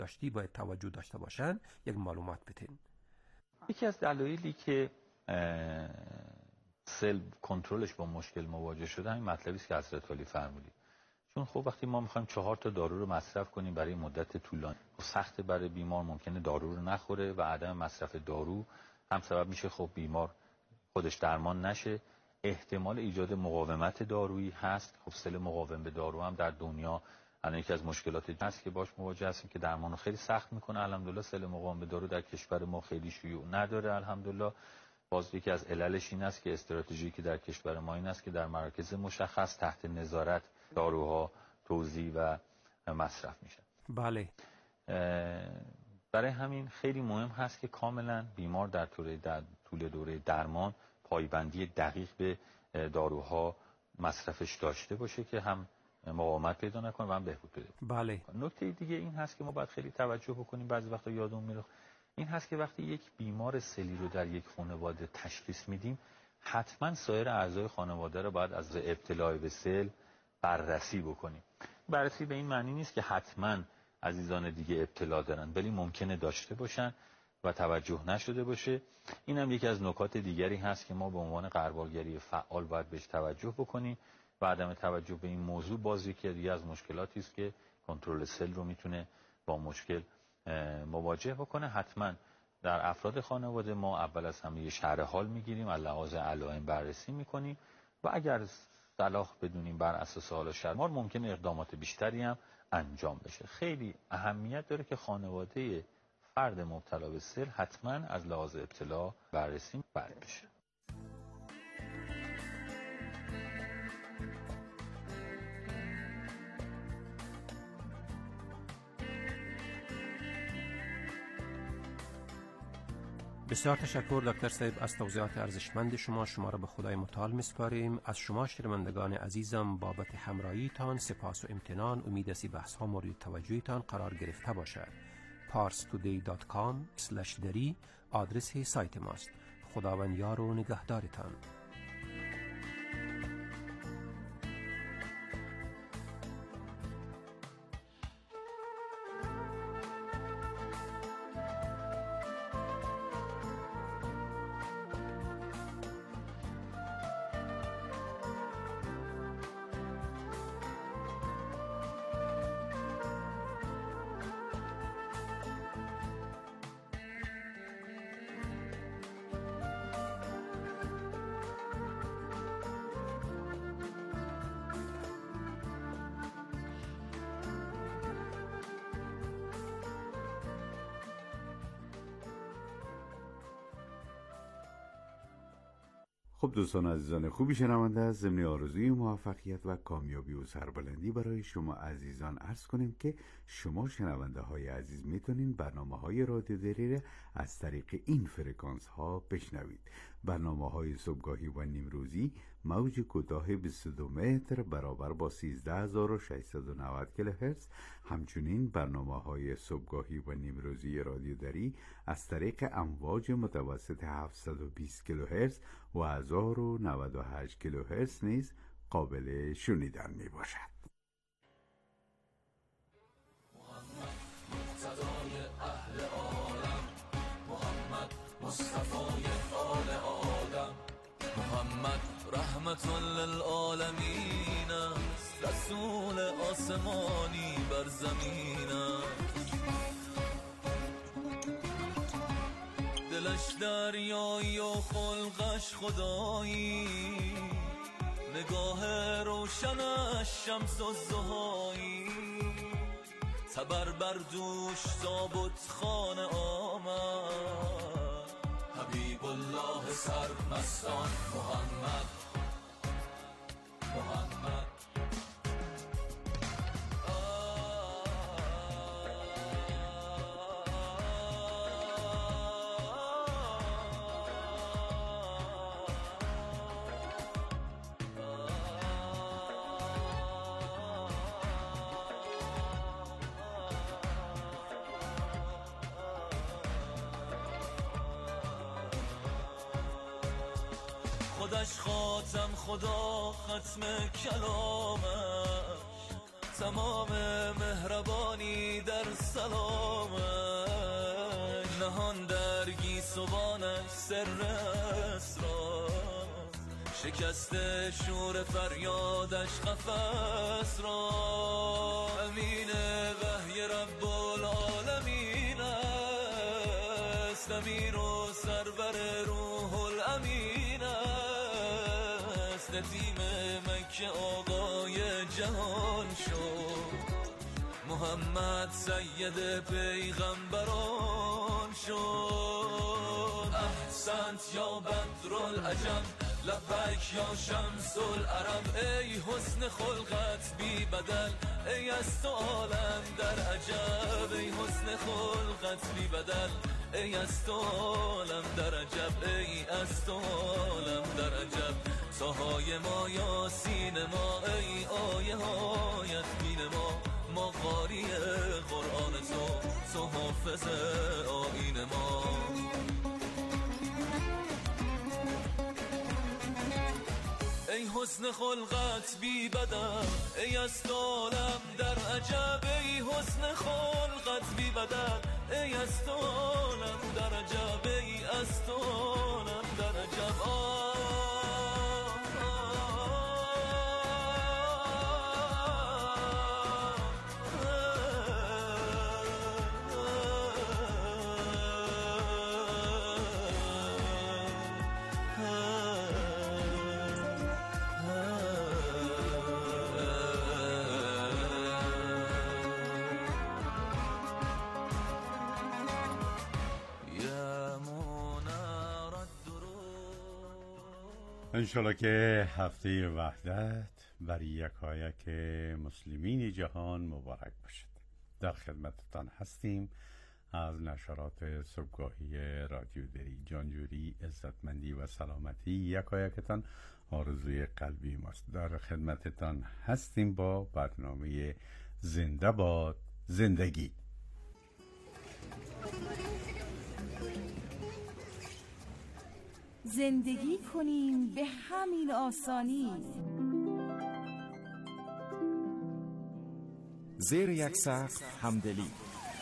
بهداشتی باید توجه داشته باشن، یک معلومات بدین. یکی از دلایلی که سل کنترلش با مشکل مواجه شده همین مطلبی است که حضرت علی فرمودید. چون خب وقتی ما میخوایم 4 تا دارو رو مصرف کنیم برای مدت طولانی، سخت برای بیمار، ممکنه دارو رو نخوره و عدم مصرف دارو هم سبب میشه خب بیمار خودش درمان نشه. احتمال ایجاد مقاومت دارویی هست. خب سل مقاوم به دارو هم در دنیا الان یکی از مشکلاتی هست که باش مواجه هستیم که درمان رو خیلی سخت میکنه. الحمدلله سل مقاوم به دارو در کشور ما خیلی شیوع نداره الحمدلله. باز یکی از عللش این است که استراتژی که در کشور ما این است که در مراکز مشخص تحت نظارت داروها توزیع و مصرف میشن. بله. برای همین خیلی مهم هست که کاملا بیمار در طول دوره درمان پایبندی دقیق به داروها مصرفش داشته باشه که هم مقاومت پیدا نکنه و هم بهبود پیدا کنه. بله. نکته دیگه این هست که ما باید خیلی توجه بکنیم، بعضی وقتا یادمون میره، این هست که وقتی یک بیمار سلی رو در یک خانواده تشخیص میدیم حتما سایر اعضای خانواده رو باید از ابتلا به سل بررسی بکنیم. بررسی به این معنی نیست که حتما عزیزان دیگه ابتلا دارن، ولی ممکنه داشته باشن و توجه نشده باشه. این هم یکی از نکات دیگری هست که ما به عنوان غربالگری فعال باید بهش توجه بکنیم و عدم توجه به این موضوع باز یکی دیگه از مشکلاتی است که کنترل سل رو میتونه با مشکل مواجه بکنه. حتما در افراد خانواده ما اول از همه شرح حال میگیریم، لحاظ علائم بررسی میکنیم و اگر صلاح بدونیم بر اساس حال شرح ممکنه اقدامات بیشتری هم انجام بشه. خیلی اهمیت داره که خانواده فرد مبتلا به سل حتما از لحاظ ابتلا بررسی بشه. بسیار تشکر دکتر صاحب از توضیحات ارزشمند شما را به خدای متعال میسپاریم. از شما شنوندگان عزیزم بابت همراهیتان سپاس و امتنان. امید است بحث ها مورد توجهتان قرار گرفته باشد. parstoday.com/dari آدرس سایت ماست. خداوند یار و نگهدارتان. خب دوستان عزیزان خوبی شنونده از ضمن آرزوی موفقیت و کامیابی و سربلندی برای شما عزیزان عرض کنیم که شما شنونده های عزیز میتونین برنامه های رادیو دری از طریق این فرکانس ها بشنوید. برنامه های صبحگاهی و نیمروزی موج کوتاه 22 متر برابر با 13690 کیلوهرتز، همچنین برنامه های صبحگاهی و نیمروزی رادیو دری از طریق امواج متوسط 720 کیلوهرتز و 1098 کیلوهرتز نیز قابل شنیدن می باشد. محمد مقتدای اهل عالم، محمد مصطفای آل آدم، محمد رحمت للعالمین است، رسول آسمانی بر زمین است. دلش دریایی و خلقش خدایی، نگاه روشنش شمس الضحایی، تبر بر دوش تابوت خانه آمد، حبیب الله سرمستان محمد محمد. خودش خاتم، خدا ختم کلامش، تمام مهربانی در سلامش، نهان در گیسوانش سر اسرار، شکست شور فریادش قفس را. امین وحی رب العالمین است، امیر و سرور روح الامین است، ندیم مکه آقای جهان شد، محمد سید پیغمبران شد. احسنت یا بدرالعجب، لبیک یا شمس العرب، ای حسن خلقت بی بدل، ای از تو عالم در عجب، ای حسن خلقت بی بدل، ای از تو عالم در عجب، ای از تو عالم در عجب. ساهای ما یاسین ما، ای آیه هایت بین ما قاری قرآن تو حافظ آیین ما. ای حسن خلقت بی بدل، ای از تو عالم در عجب، ای حسن خلقت بی بدل، ای از تو عالم در عجب، ای از تو عالم در عجب. انشالله که هفته وحدت بر یکایک مسلمین جهان مبارک باشد. در خدمتتان هستیم از نشرات صبحگاهی رادیو دری. جانجوری، عزتمندی و سلامتی یکایکتان آرزوی قلبی ماست. در خدمتتان هستیم با برنامه زنده باد زندگی. زندگی کنیم به همین آسانی، زیر یک سقف همدلی،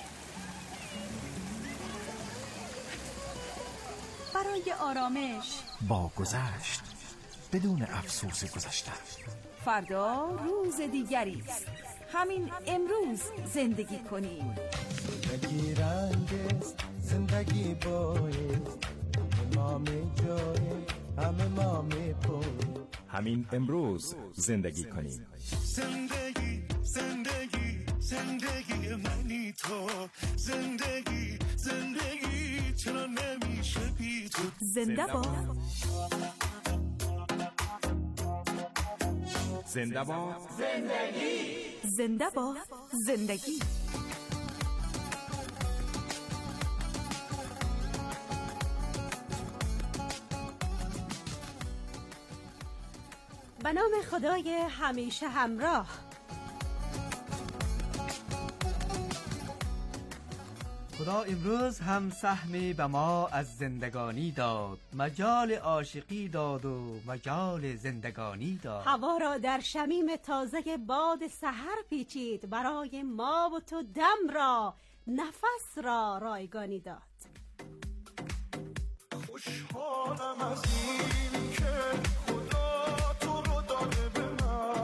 برای آرامش با گذشت بدون افسوس گذشته. فردا روز دیگری است، همین امروز زندگی کنیم. زندگی رنگ است، زندگی باید، ما می جای همه ما می پوی. همین امروز زندگی کنیم. زندگی زندگی زندگی منی تو، زندگی زندگی چرا نمیشه بی تو. زنده باد زنده باد زندگی، زنده باد زندگی. به نام خدای همیشه همراه. خدا امروز هم سهمی به ما از زندگانی داد، مجال عاشقی داد و مجال زندگانی داد. هوا را در شمیم تازه باد سحر پیچید، برای ما و تو دم را نفس را رایگانی داد. خوشحالم از این که خدا تو رو داده به من،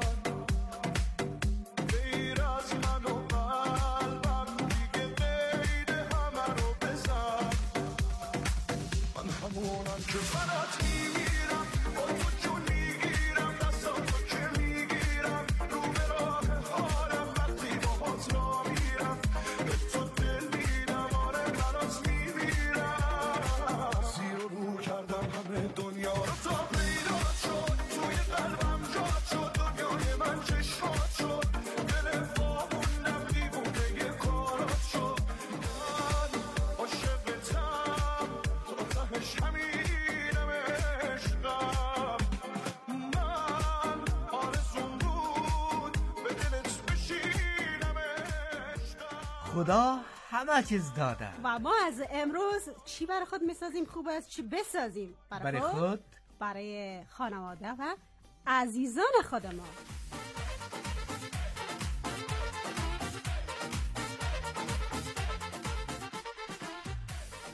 غیر از من و قلبم دیگه غیر همه رو بزن. من همونم که برات میمیرم، با تو جون میگیرم، دستاتو که میگیرم، رو به راه حالم وقتی باهات را میرم، به تو دل میدم، آره برات میمیرم. زیر و رو کردم همه دنیا رو تا پیدا شد، توی قلبم جاد شد، دنیای من چشمات شد، دل فاهوندم دیوونه کارات شد. من عاشقتم، تو تهش همینم عشقم. من آرزوم بود به دلت بشینم عشقم. خدا همه چیز داده. و ما از امروز چی برای خود میسازیم خوب است چی بسازیم برای خود، برای خانواده و عزیزان خود ما.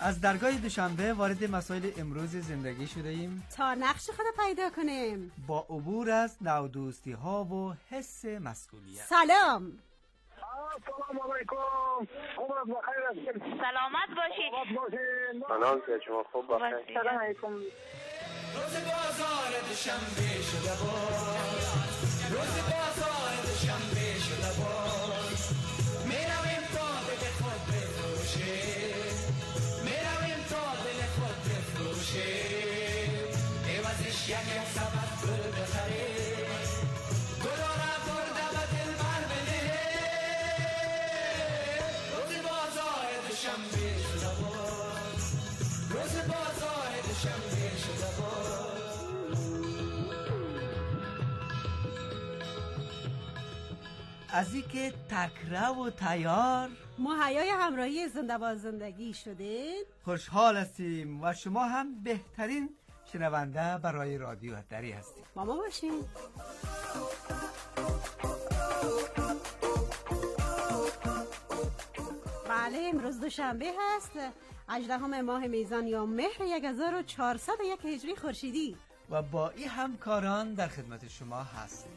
از درگاه دوشنبه وارد مسائل امروز زندگی شده ایم تا نقش خود پیدا کنیم با عبور از نودوستی ها و حس مسئولیت. سلام. سلام علیکم. خوب است، بخیر هستید؟ سلامت باشید. سلام که شما خوب بخیر. سلام علیکم. روز بازار دوشنبه شده باز، روز بازار دوشنبه شده باز، میرویم تا دل خود بفروشیم، میرویم تا دل خود بفروشیم، عوضش یک سبد گل بخریم، گلاره برده به دلبر بدهیم. روز بازار دوشنبه شده باز، روز بازار دوشنبه شده باز. از این که تکره و تیار مهیای همراهی زنده با زندگی شدید. خوشحال هستیم و شما هم بهترین شنونده برای رادیو هدری هستید. با ما باشین. بله، امروز دوشنبه هست، 18 ماه میزان یا مهر 1401 هجری خورشیدی و با این همکاران در خدمت شما هستیم.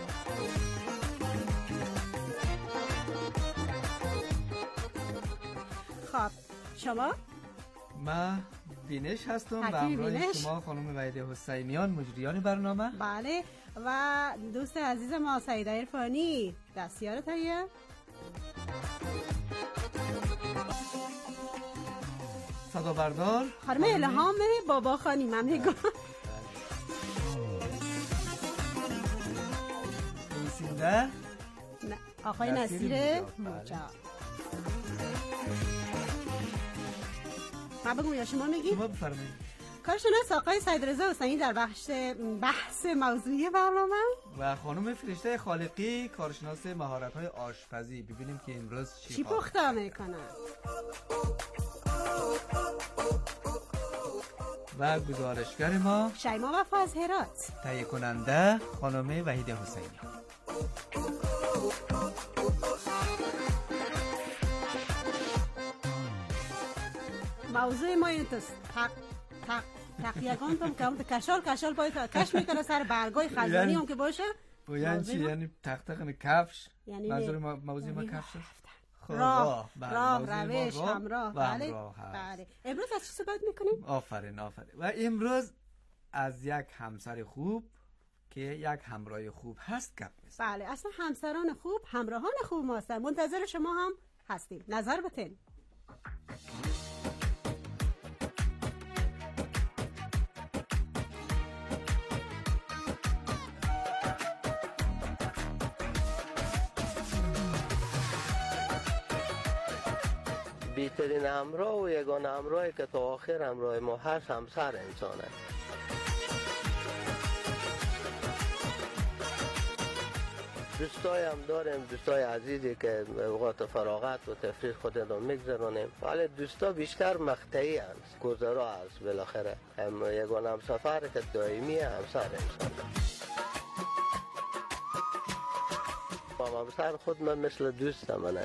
خب شما؟ من بینش هستم و همراه شما خانم وحیده حسینیان مجریان برنامه. بله، و دوست عزیز ما سعیده عرفانی دستیار تهیه. صدا بردار خانم الهام بابا خانی. من میگم نویسنده آقای نصیر موجا. من بگم یا شما میگی؟ شما بفرمایید. کارشناس آقای سیدرضا حسینی در بحث موضوعی برنامه و خانم فرشته خالقی کارشناس مهارت‌های آشپزی. ببینیم که امروز چی پخته میکنن. و گزارشگر ما شیما وفا از هرات. تهیه کننده خانم وحیده حسینی. موضوع ما این توست. تق یکان تم که همون کشال باید کش میکنه سر برگای خزانی هم که باشه. یعنی چی؟ یعنی تق کفش؟ منظور موضوع ما کفش است؟ راه روش همراه. بله. امروز از چی صحبت میکنیم؟ آفرین. و امروز از یک همسر خوب که یک همراه خوب هست گپ میزنیم. بله، اصلا همسران خوب همراهان خوب ما هستن. منتظر شما هم هستیم. نظر بتین. بهترین همراه و یگانه همراهی که تا آخر همراه ما هست همسر انسانه. دوستای هم داریم، دوستای عزیزی که اوقات فراغت و تفریح خودمون میگذرونیم، ولی دوستا بیشتر مقطعی هست، گذرا هست. بالاخره یگانه همسفر که دائمی همسر انسانه. با همسر خود من مثل دوستم منه.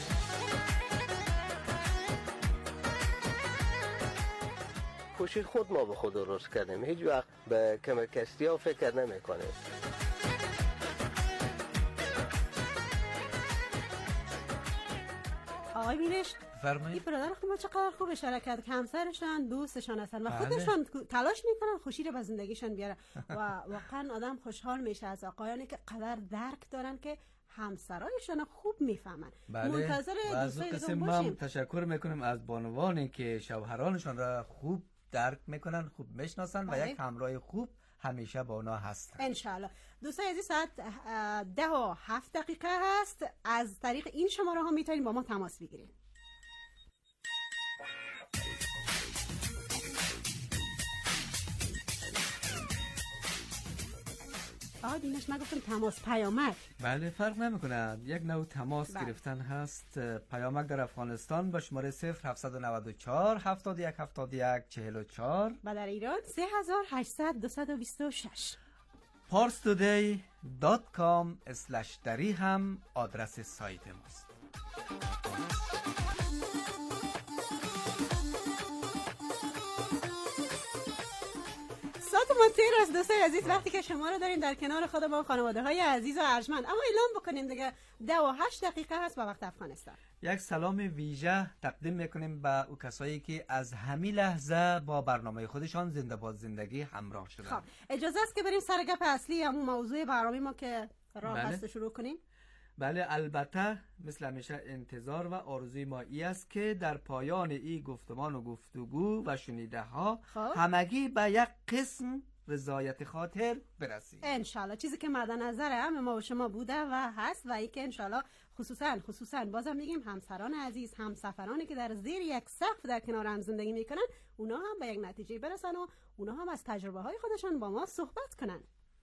کوشش خود ما به خود درست کردیم، هیچ وقت به کمکستی ها فکر نمی کنیم. آقای بینش فرمایید. این برادر خود ما چقدر خوب اشاره کرد که همسرشان دوستشان هستن و خودشان تلاش میکنن خوشی رو به زندگیشان بیارن و واقعا آدم خوشحال میشه از آقایانی که قدر درک دارن که همسرایشان خوب میفهمن. منتظر دوستای قسم ما تشکر میکنیم از بانوانی که شوهرانشان را خوب درک میکنن، خوب میشناسن و یک همراه خوب همیشه با اونا هستن. انشالله. دوستان عزیز، ساعت 10:07 هست. از طریق این شماره ها میتونید با ما تماس بگیرید. دینش من گفتم تماس پیامک. بله، فرق نمیکنه، یک نوع تماس گرفتن هست. پیامک در افغانستان با شماره 0794 71 71 44 و در ایران 3800 226. parstoday.com/dari هم آدرس سایت ماست. منتظر از دوستای عزیز وقتی که شما رو داریم در کنار خودمون، خانواده های عزیز و ارجمند. اما اعلام بکنیم دیگه 2:08 هست با وقت افغانستان. یک سلام ویژه تقدیم میکنیم به او کسایی که از همین لحظه با برنامه خودشان زنده باد زندگی همراه شدن. خب اجازه است که بریم سر گپ اصلی همون موضوع برنامه ما که راه هست شروع کنیم. بله البته مثل همیشه انتظار و آرزوی ما ای است که در پایان این گفتمان و گفتگو و شنیده ها همگی به یک قسم رضایت خاطر برسیم انشالله. چیزی که مد نظر همه ما و شما بوده و هست و ای که انشالله خصوصا بازم میگیم همسران عزیز، همسفرانی که در زیر یک سقف در کنار هم زندگی میکنن، اونا هم به یک نتیجه برسن و اونا هم از تجربه های خودشان با ما صحبت کنن.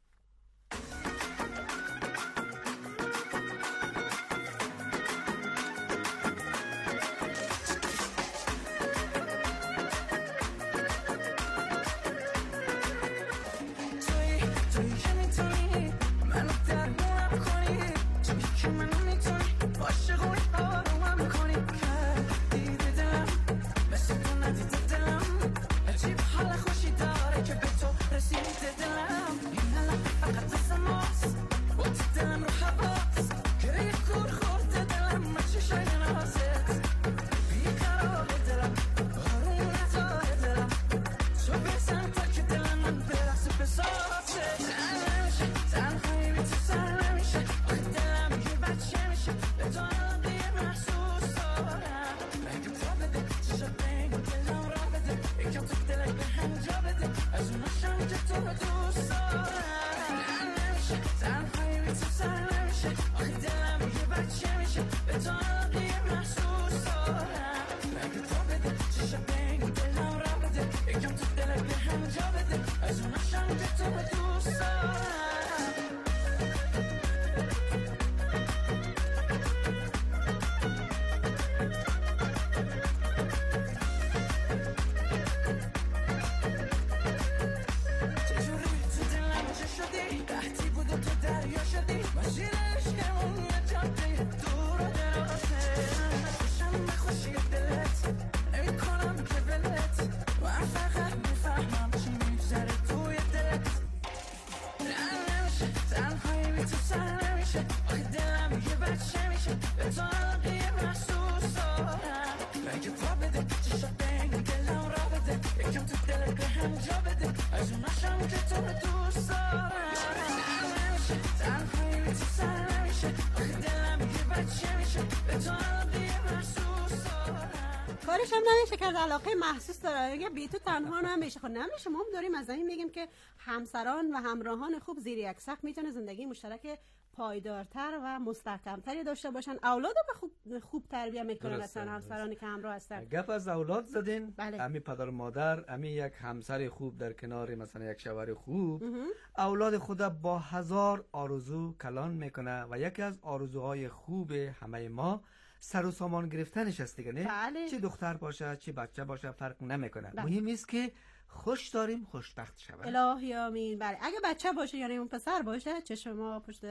کارش هم نمیشه که علاقه محسوس داره. اگه بی تو تنها نمیشه. خب نمیشه. ما هم داریم از این میگیم که همسران و همراهان خوب زیر یک سقف میتونه زندگی مشترک پایدارتر و مستحکمتری داشته باشن. اولاد به خوب تربیت میکنن اصلا همسرانی که همراه هستن. گپ از اولاد زدین. بله. امی پدر و مادر، امی یک همسر خوب در کنار مثلا یک شوهر خوب اولاد خود با هزار آرزو کلان میکنه و یکی از آرزوهای خوب همه ما سر و سامان گرفتنش است دیگه، نه؟ بله. چه دختر باشه چه بچه باشه فرق نمیکنه. مهم است که خوش داریم خوشبخت شویم. الهی آمین. بله اگه بچه باشه یعنی اون پسر باشه، چه ما پشت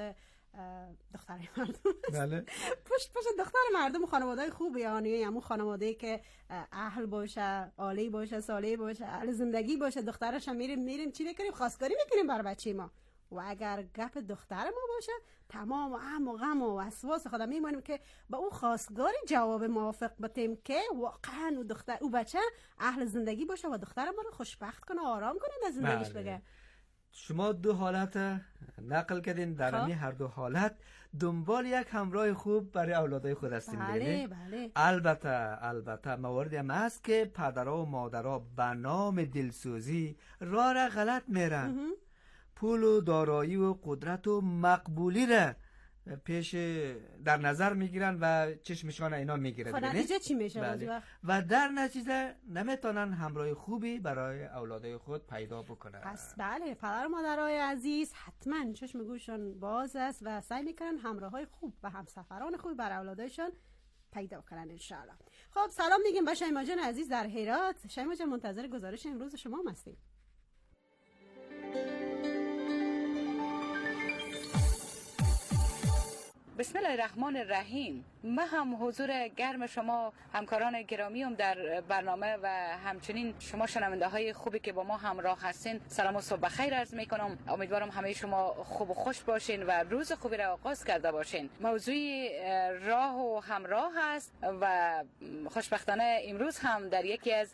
دختر مردم بله پشت دختر مردم خانواده‌های خوبه، یعنی همون خانواده‌ای که اهل باشه، عالی باشه، صالح باشه، اهل زندگی باشه. دخترش هم میریم چی بکنیم؟ خواستگاری میکنیم برای بچه ما. و اگر گپ دختر ما باشه تمام هم و غم و وسواس خودم میمونیم که با اون خواستگاری جواب موافق بتیم که واقعا اون دختر او بچه اهل زندگی باشه و دختر ما رو خوشبخت کنه، آرام کنه، از زندگیش بگه. شما دو حالت نقل کردین، در این هر دو حالت دنبال یک همراه خوب برای اولادای خود هستین. بله. البته مواردی هم هست که پدرها و مادرها به نام دلسوزی راه غلط میرن، پول و دارایی و قدرت و مقبولی را پیش در نظر میگیرن و چشمشان اینا میگیره. خب نتیجه چی میشه؟ بله. و در نتیجه نمیتونن همراه خوبی برای اولادای خود پیدا بکنن. پس بله پدر و مادرای عزیز حتما چشم گوششون باز است و سعی میکنن همراهای خوب و همسفران خوبی برای اولادایشون پیدا کنن انشاءالله. خب سلام میگیم به شیما جان عزیز در هرات. شیما جان منتظر گزارش امروز شما هستیم. بسم الله الرحمن الرحیم. من هم حضور گرم شما همکاران گرامیم در برنامه و همچنین شما شنونده های خوبی که با ما همراه هستین سلام و صبح بخیر عرض میکنم. امیدوارم همه شما خوب و خوش باشین و روز خوبی را آغاز کرده باشین. موضوع راه و همراه هست و خوشبختانه امروز هم در یکی از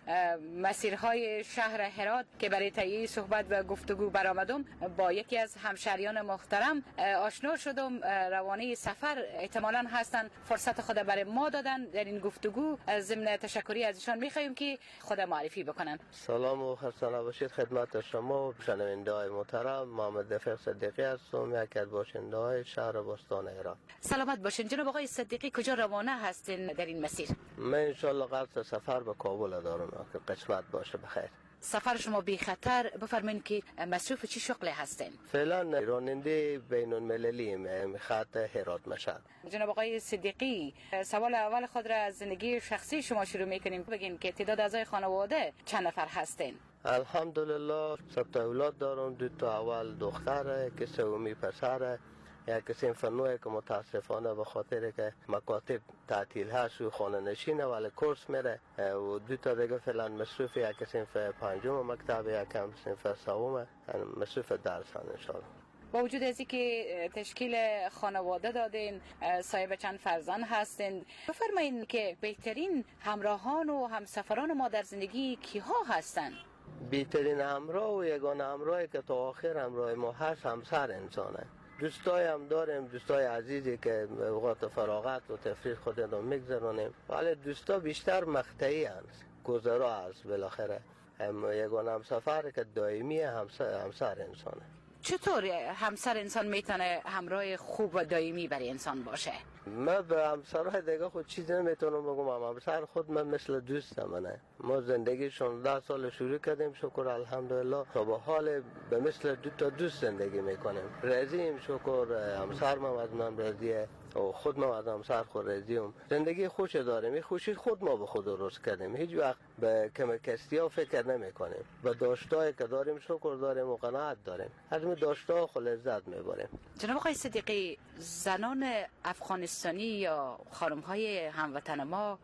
مسیرهای شهر هرات که برای تهیه صحبت و گفتگو برآمدم با یکی از همشهریان محترم آشنا شدم. روانه سفر احتمالاً هستن، فرصت خود برای ما دادن در این گفتگو. ضمن تشکری از ایشان میخوایم که خود معرفی بکنن. سلام و خسته نباشید خدمت شما و شنونده های محترم. محمد رفیق صدیقی هستم، یکی از باشنده های شهر بستان هرات. سلامت باشین. جناب آقای صدیقی کجا روانه هستین در این مسیر؟ من انشالله قصد سفر به کابل دارم که قسمت باشه بخیر. سفر شما بی خطر. بفرمایین که مصروف چی شغل هستین؟ فعلا راننده بین المللی خط هرات مشهد. جناب آقای صدیقی، سوال اول خود را از زندگی شخصی شما شروع میکنیم. بگین که تعداد اعضای خانواده چند نفر هستین؟ الحمدلله 7 اولاد دارم. 2 اول دختره که سومی پسره. یک صنف نوعی که متاسفانه به خاطر که مکاتب تعطیل هست و خانه نشینه ولی کورس میره و 2 دیگه فعلا مصروف یک صنف 5 مکتب، یک هم صنف 3 مصروف درسن انشاءالله. با وجود از اینکه تشکیل خانواده دادین، صاحب چند فرزند هستین، بفرمایین که بهترین همراهان و همسفران ما در زندگی کیها هستن؟ بهترین همراه و یگانه همراهی که تا آخر همراه ما هست همسر انسانه. دوستای هم داریم، دوستای عزیزی که اوقات فراغت و تفریح خودمون میگذرونیم، ولی دوستا بیشتر مقطعی هست، گذرا هست. بالاخره یگانه همسفر که دائمی همسر انسانه. چطور همسر انسان میتونه همراه خوب و دائمی برای انسان باشه؟ من به همسرهای دیگه خود چیزی نمیتونم بگم. همسر خود من مثل دوستم منه. ما زندگی 16 سال شروع کردیم، شکر الحمدلله تا به حال به مثل 2 دوست زندگی میکنیم. راضیم، شکر. همسر من از من راضیه و خود ما از همسر خود راضیم. زندگی خوش داریم. این خوشی خود ما به خود درست کردیم. هیچ وقت به کمکستی ها فکر نمی کنیم. به داشتایی که داریم شکر داریم و قناعت داریم. از می داشتها خود لذت میبریم. جناب آقای صدیقی، زنان افغانستانی یا خانم‌های هموطن ما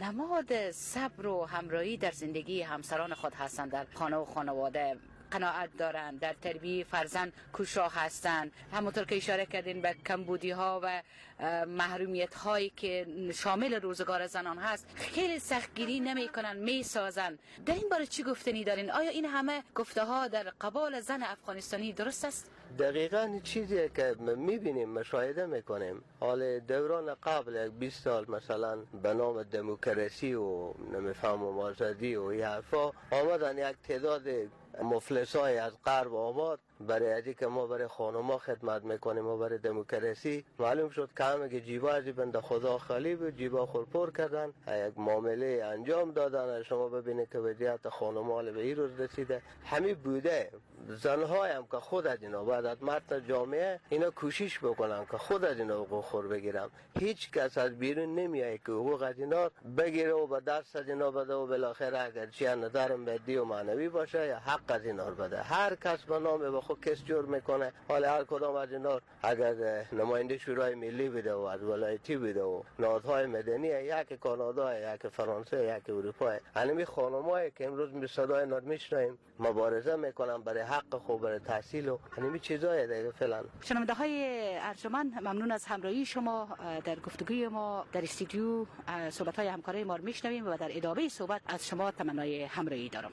نماد صبر و همراهی در زندگی همسران خود هستند. در خانه و خانواده قناعت دارند، در تربیت فرزند کوشا هستند. همونطور که اشاره کردین به کمبودی ها و محرومیت هایی که شامل روزگار زنان هست، خیلی سختگیری نمی کنن، می سازن. در این باره چی گفتنی دارین؟ آیا این همه گفته ها در قبال زن افغانستانی درست است؟ دقیقاً چیزی که میبینیم، مشاهده میکنیم. حال دوران قبل 20 سال مثلا به نام دموکراسی و نمیفهمم آزادی و این حرفا آمدن یک تعداد مفلسای از غرب آمد برای ازی که ما برای خانما خدمت میکنیم و برای دموکراسی. معلوم شد که همه که جیبا ازی بنده خدا خالی بود، جیبا خورپور کردن، یک معامله انجام دادن. شما ببینید که وضعیت خانما به این روز رسیده. همین بوده. زنهای هم که خود از اینا بعد از متن جامعه اینا کوشش بکنن که خود از اینا حقوق خور بگیرم. هیچ کس از بیرون نمیاد که حقوق از اینا بگیره و به دست از اینا بده و بالاخره اگر چی نظر مادی و معنوی باشه یا حق از اینا بده. هر کس به نام به خود کس جور میکنه. حالا هر کدام از اینا اگر نماینده شورای ملی بده و از ولایتی بده و نهادهای مدنی، یک کانادا، یک فرانسه، یک اروپا، همین خانمایی که امروز می صدای اینا میشنویم مبارزه میکنن برای حق خوب، برای تحصیل و همین چیزای دیگه. فعلا شنونده های ارجمند، ممنون از همراهی شما در گفتگوی ما در استودیو. صحبت های همکارای ما رو میشنویم و در ادامه صحبت از شما تمنای همراهی دارم.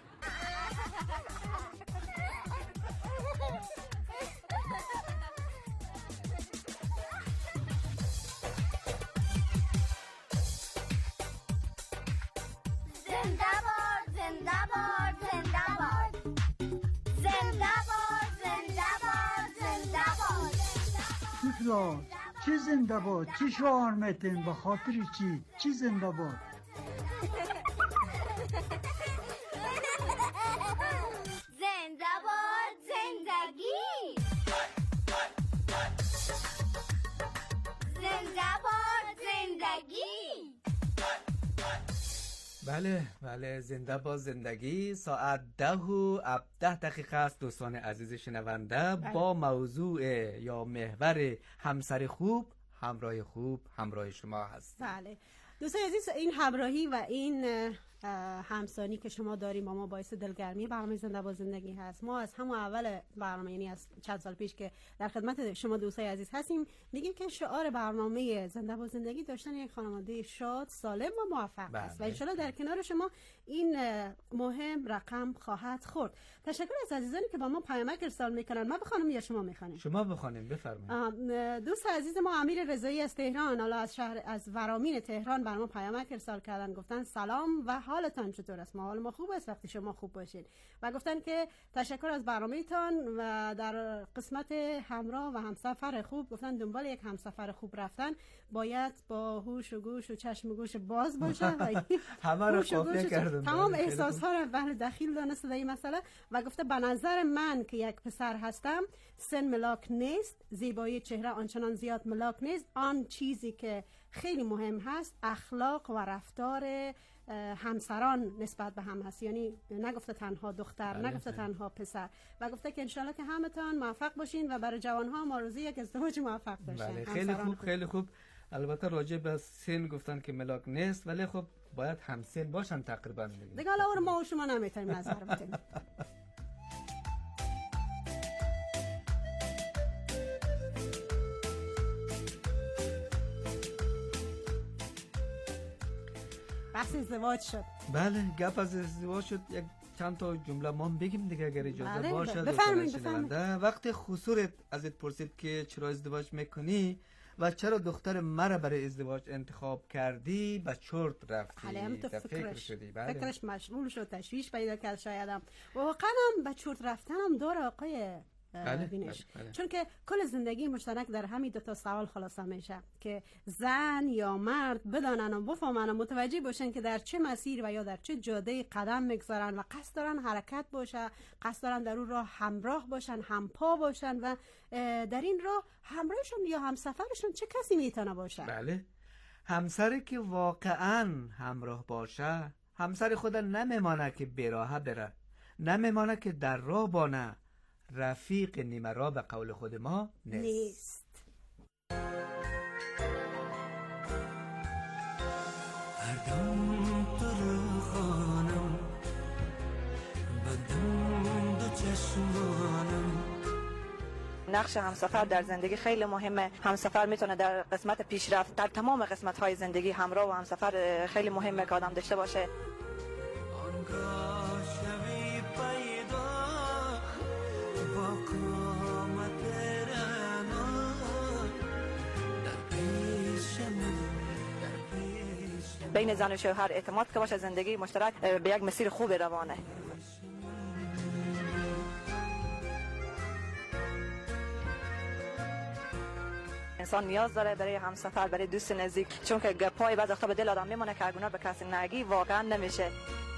چی زنده باد؟ چی شعار میتین؟ به خاطر چی زنده باد؟ زنده باد زندگی، زنده باد زندگی. بله زنده با زندگی. ساعت 10:17 است دوستان عزیز شنونده. با موضوع یا محور همسر خوب همراه خوب همراه شما هست. بله دوستان عزیز، این همراهی و این همسانی که شما داریم با ما باعث دلگرمی برنامه زنده با زندگی هست. ما از همون اول برنامه، یعنی از چند سال پیش که در خدمت شما دوستای عزیز هستیم، میگیم که شعار برنامه زنده با زندگی داشتن یک خانواده شاد، سالم و موفق است و ان شاءالله در کنار شما این مهم رقم خواهد خورد. تشکر از عزیزانی که با ما پیامک ارسال میکنن. ما بخونم یا شما میخوانید؟ شما بخونید، بفرمایید. دوست عزیز ما امیر رضایی از تهران، حالا از شهر از ورامین تهران بر ما پیامک ارسال کردن، گفتن سلام و حالتان چطور است؟ حال ما خوب است وقتی شما خوب باشید و گفتن که تشکر از برنامه‌تان و در قسمت همراه و همسفر خوب گفتن دنبال یک همسفر خوب رفتن باید با هوش و گوش و چشم و گوش باز باشه و همه رو قافیه کردن، تمام احساس‌ها رو بهل دخیل دانسته در این مسئله و گفته به نظر من که یک پسر هستم سن ملاک نیست، زیبایی چهره آنچنان زیاد ملاک نیست، آن چیزی که خیلی مهم هست اخلاق و رفتار همسران نسبت به هم هست. یعنی نگفته تنها دختر، نگفته تنها پسر و گفته که انشالله که همتون موفق باشین و برای جوانها هم آرزوی یک ازدواج موفق داشتن. بله خیلی خوب خیلی خوب. البته راجع به سن گفتن که ملاک نیست، ولی خب باید همسن باشن تقریبا دیگه. حالا ما و شما نمیتونیم نظر بدیم. بحث ازدواج شد. بله گپ از ازدواج شد. یک چند تا جمله ما هم بگیم دیگه اگر اجازه باشه. بفرمایید. وقتی خسورت ازت پرسید که چرا ازدواج میکنی و چرا دختر مرا برای ازدواج انتخاب کردی، به چرت رفتی. هم تو فکر شدی. فکرش مشغول شد، تشویش پیدا کرد شایدم. واقعا هم به چرت رفتنم داره آقای بینش. بله. چون که کل زندگی مشترک در همین دو تا سوال خلاصه میشه که زن یا مرد بدانن و بفهمن و متوجه باشن که در چه مسیر و یا در چه جاده قدم میگذارن و قصد دارن حرکت باشه، قصد دارن در اون راه همراه باشن، همپا باشن و در این راه همراهشون یا همسفرشون چه کسی میتونه باشه. بله همسری که واقعا همراه باشه، همسر خود نمیمانه که براه بره، نمیمانه که در راه بانه، رفیق نیمه را به قول خود ما نیست. نقش همسفر در زندگی خیلی مهمه. همسفر میتونه در قسمت پیشرفت در تمام قسمت های زندگی همراه و همسفر خیلی مهمه که آدم داشته باشه. بین زن و شوهر اعتماد که باشه، زندگی مشترک به یک مسیر خوب روانه. انسان نیاز داره برای همسفر، برای دوست نزدیک، چون که گپای بعضی وقتا به دل آدم میمونه که اگه به کسی نگی واقعا نمیشه.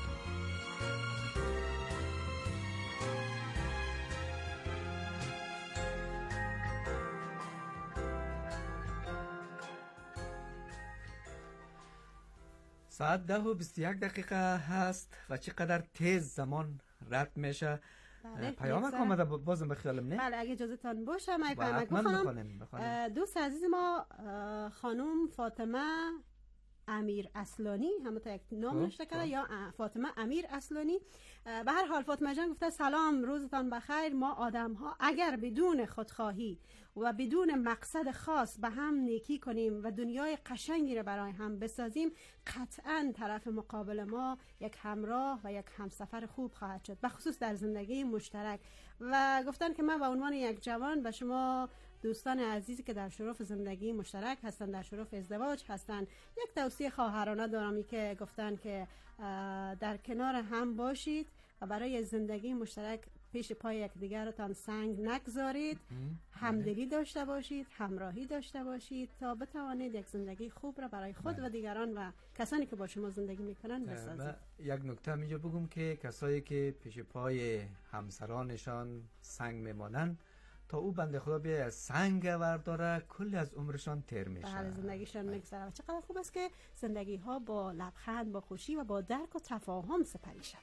ساعت 10:21 هست و چقدر تیز زمان رد میشه. پیامک آمده بازم به خیالم نه؟ بله اگه اجازهتان باشه من پیامک بخونم. دوست عزیز ما خانم فاطمه امیر اصلانی، همه تا یک نام نوشته کرده، یا فاطمه امیر اصلانی. به هر حال فاطمه جان گفته سلام، روزتان بخیر. ما آدم ها اگر بدون خودخواهی و بدون مقصد خاص به هم نیکی کنیم و دنیای قشنگی را برای هم بسازیم، قطعا طرف مقابل ما یک همراه و یک همسفر خوب خواهد شد، به خصوص در زندگی مشترک. و گفتن که من به عنوان یک جوان به شما دوستان عزیزی که در شرف زندگی مشترک هستن، در شرف ازدواج هستن، یک توصیه خواهرانه دارم که گفتن که در کنار هم باشید و برای زندگی مشترک پیش پای یکدیگرتان سنگ نگذارید، همدلی داشته باشید، همراهی داشته باشید تا بتوانید یک زندگی خوب را برای خود و دیگران و کسانی که با شما زندگی میکنن بسازید. یک نکته میجا بگم که کسایی که پیش پای همسرانشان سنگ میمانن، تا او بنده خدا بیا سنگ ورداره کل از عمرشان تیر میشه. بله زندگیشان میگذره. چقدر خوب است که زندگی ها با لبخند، با خوشی و با درک و تفاهم سپری شود.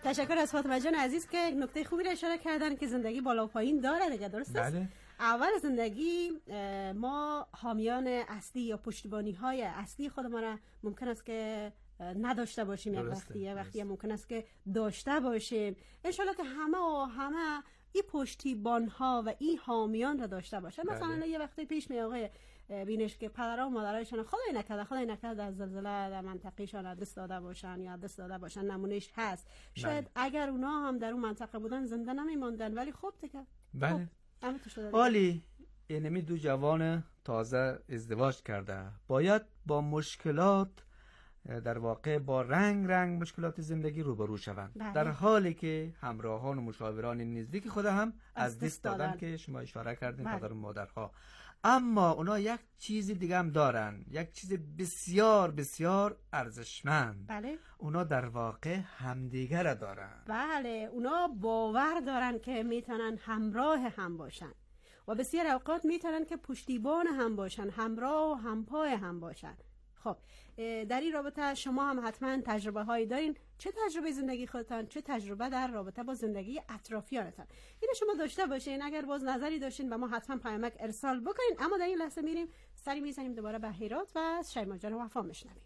تشکر از فاطمه جان عزیز که نکته خوبی را اشاره کردن که زندگی بالا و پایین داره دیگه، درست است؟ بله. اول زندگی ما حامیان اصلی یا پشتیبانی های اصلی خودمان را ممکن است که نداشته باشیم، یک وقتی ممکن است که داشته باشیم. انشالله که همه این پشتیبان ها و این حامیان را داشته باشه. مثلا یه وقتی پیش می آقای بینش که پدرها و مادرایشان خدای نکرده از زلزله در منطقهشان دست داده باشن یا دست داده باشن، نمونهش هست. شاید اگر اونا هم در اون منطقه بودن زنده نمیماندن، ولی خب دیگه. بله. عالی. اینمی دو جوان تازه ازدواج کرده باید با مشکلات، در واقع با رنگ مشکلات زندگی روبرو شوند، در حالی که همراهان و مشاوران نزدیک خود هم از دست دادن که شما اشاره کردین، پدر و مادرها. اما اونا یک چیز دیگه هم دارن، یک چیز بسیار بسیار ارزشمند. بله. اونا در واقع همدیگر دارن. بله، اونا باور دارن که میتونن همراه هم باشن و بسیار اوقات میتونن که پشتیبان هم باشن، همراه و همپای هم باشن. خب در این رابطه شما هم حتما تجربه هایی دارین، چه تجربه زندگی خودتان، چه تجربه در رابطه با زندگی اطرافیانتان. اینو شما داشته باشین. اگر باز نظری داشتین به ما حتما پیامک ارسال بکنین. اما در این لحظه میریم سری میزنیم دوباره به هیرات و از شیما جان وفا میشنویم.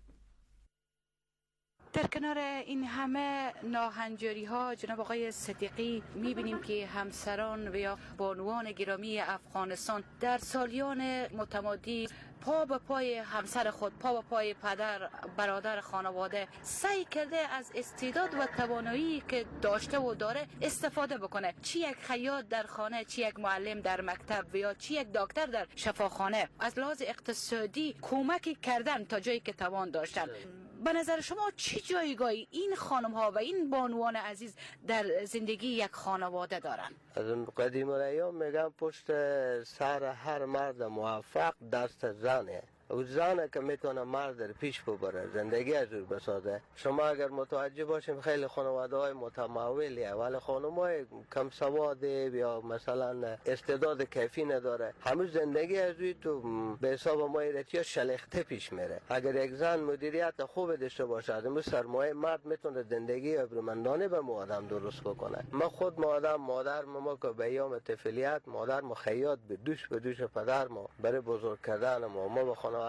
در کنار این همه ناهنجاری ها جناب آقای صدیقی میبینیم که همسران و یا بانوان گرامی افغانستان در سالیان متمادی پا به پای همسر خود، پا به پای پدر، برادر خانواده سعی کرده از استعداد و توانایی که داشته و داره استفاده بکنه. چی یک خیاط در خانه، چی یک معلم در مکتب و یا چی یک دکتر در شفاخانه، از لحاظ اقتصادی کمکی کردن تا جایی که توان داشتن. به نظر شما چی جایگاهی این خانم ها و این بانوان عزیز در زندگی یک خانواده دارن؟ از قدیم ایام میگم پشت سر هر مرد موفق دست زنه. او زنه که میتونه مرد در پیش ببره، زندگی از او بسازه. شما اگر متوجه باشیم خیلی خانواده های متمولیه، ولی خانم های کم سواده یا مثلا استعداد کافی نداره، همون زندگی از اوی تو به حساب ما ایرتیا شلخته پیش میره. اگر یک زن مدیریت خوب داشته باشه، از اون سرمایه مرد میتونه زندگی ابرومندانه به آدم درست بکنه. ما خود مادر ما که به ایام طفولیت مادر مخیاط به دوش پدر ما برای بزرگ کردن ما به خانواده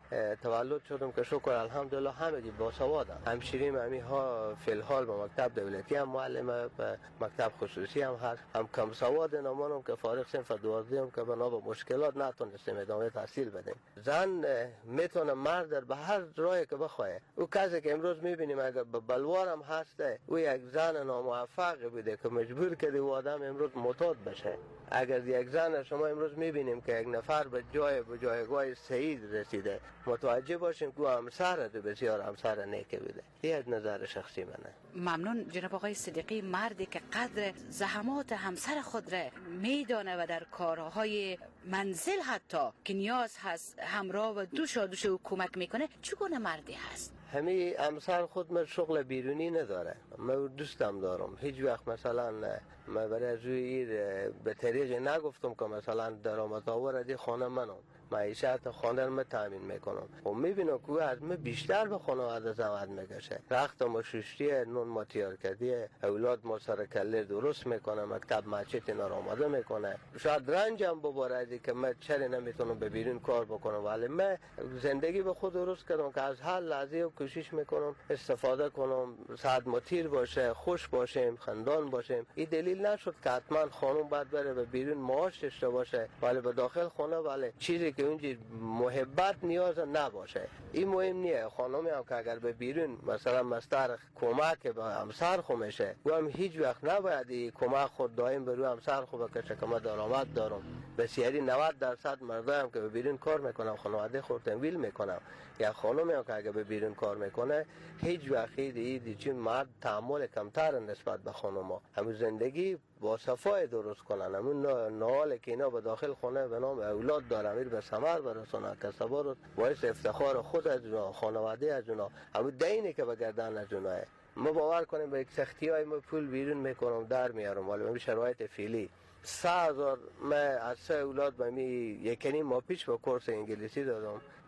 تولد شدم که شکر الحمدلله همگی باسوادم. همشیریم امی ها فی الحال به مکتب دولتی هم معلمه، به مکتب خصوصی هم هست. هم کم سواد نمانم که فارغ صنف 12 هم که بنا به مشکلات نتونستیم ادامه تحصیل بدیم. زن میتونه مرد به هر راهی که بخواه. او کسی که امروز میبینیم اگر به بلوار هم هسته، او یک زن ناموفق بوده که مجبور کرده او آدم امروز معتاد بشه. اگر یک زن شما امروز میبینیم که یک نفر به جایگاه سعید رسیده، متوجه باشیم که همسر بسیار همسر نیکه بوده. این از نظر شخصی منه. ممنون جناب آقای صدیقی، مردی که قدر زحمات همسر خود را میدانه و در کارهای منزل حتی که نیاز هست همراه و دوش او کمک میکنه. چگونه مردی هست؟ همین همسر خود من شغل بیرونی نداره، من دوستم دارم. هیچ وقت مثلا من برای از روی به طریقی نگفتم که مثلا درآمد آور خانه منم، معیشت خانه رو تامین میکنم و میبینم که از من بیشتر به خانواده زحمت میکشه. رخت ما ششتی نون ما تیار کردی، اولاد ما سر کله درست میکنه، مکتب مسجد اینا رو آماده میکنه. شاید رنجم بباره ازی که من چرا نمیتونم به بیرون کار بکنم، ولی من زندگی به خود درست کردم که از هر لحظه کوشش میکنم استفاده کنم، ساعت متیر باشه، خوش باشیم، خندان باشیم. این دلیل نشد که حتما خانم باید بره به بیرون معاش داشته باشه، ولی به داخل خانه ولی چیزی که اونجا محبت نیاز نباشه. این مهم نیه. خانمی هم که اگر به بیرون مثلا مستر کمک به همسر خو میشه، او هم هیچ وقت نباید این کمک خود دائم به روی همسر خو بکشه که من درآمد دارم. بسیاری 90% مردم که به بیرون کار میکنم خانواده خود تمویل میکنم. یا خانمی هم که اگر به بیرون کار میکنه هیچ وقت این چون مرد تحمل کمتر نسبت به خانم‌ها. همون زندگی با صفای درست کنن، همون نهال که اینا به داخل خونه به نام اولاد دارن به ثمر برسونن که سبا باعث افتخار خود از اونا، خانواده از اونا، همون دینی که به گردن از اوناه. ما باور کنیم به یک سختی های ما پول بیرون میکنم در میارم، ولی به شرایط فعلی 3,000 من از 3 اولاد به می 1.5 ماه پیش به کورس انگلیسی دادم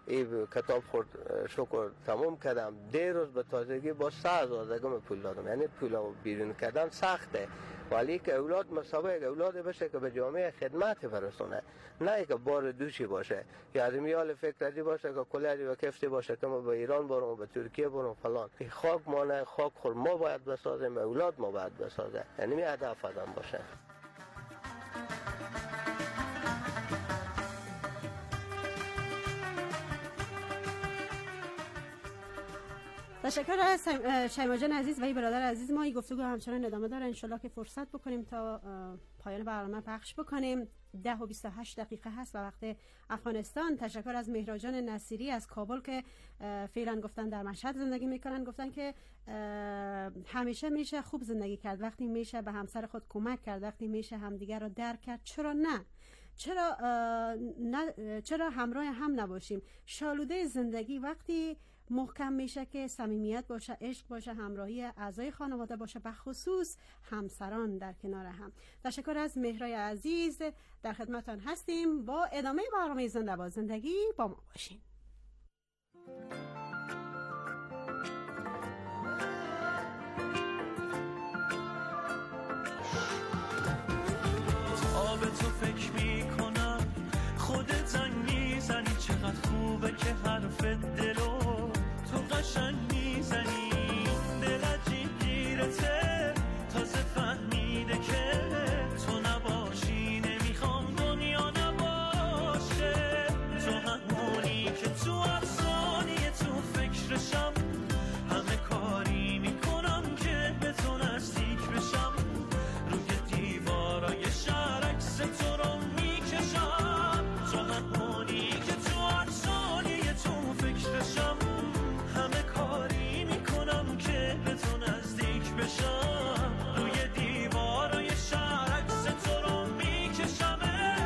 این کتاب خورد شکر تمام کردم. 10 روز به تازگی با 100,000 دگم پول دادم. یعنی پول بیرون کردن سخته، ولی که اولاد مسابقه اولاد بشه که به جامعه خدمت برسونه، نه که بار دوشی باشه یا از میال فکری باشه که کلاهی و کفتی باشه که ما به ایران برم به ترکیه برم فلان. این خاک ما نه، خاک خور ما باید بسازیم، اولاد ما باید بسازه. یعنی می هدف آدم باشه. تشکر از شیما جان عزیز و ای برادر عزیز. ما این گفتگو همچنان ادامه داره، انشالله که فرصت بکنیم تا پایان برنامه پخش بکنیم. 10:28 هست و وقت افغانستان. تشکر از مهران جان نصیری از کابل که فعلا گفتن در مشهد زندگی میکنن. گفتن که همیشه میشه خوب زندگی کرد وقتی میشه به همسر خود کمک کرد، وقتی میشه همدیگر رو درک کرد. چرا نه؟ چرا همراه هم نباشیم؟ شالوده زندگی وقتی محکم میشه که صمیمیت باشه، عشق باشه، همراهی اعضای خانواده باشه، به خصوص همسران در کنار هم. تشکر از مهرای عزیز، در خدمتتان هستیم. با ادامه برنامه زنده با زندگی با ما باشین. تا به تو فکر میکنم خودت زنگ میزنی، چقدر خوبه که حرف دلو تو قشنگ میزنی. دل عجیب گیرته تازه فهمیده که تو نباشی نمیخوام دنیا نباشه. تو همونی که تو هر ثانیه تو فکرشم، همه کاری میکنم که به تو نزدیک بشم. روی دیوارای شهر عکس تو رو میکشم. تو همونی که تو هر ثانیه تو فکرشم، همه کاری میکنم که به تو نزدیک بشم. روی دیوارای شهر عکس تو رو میکشم.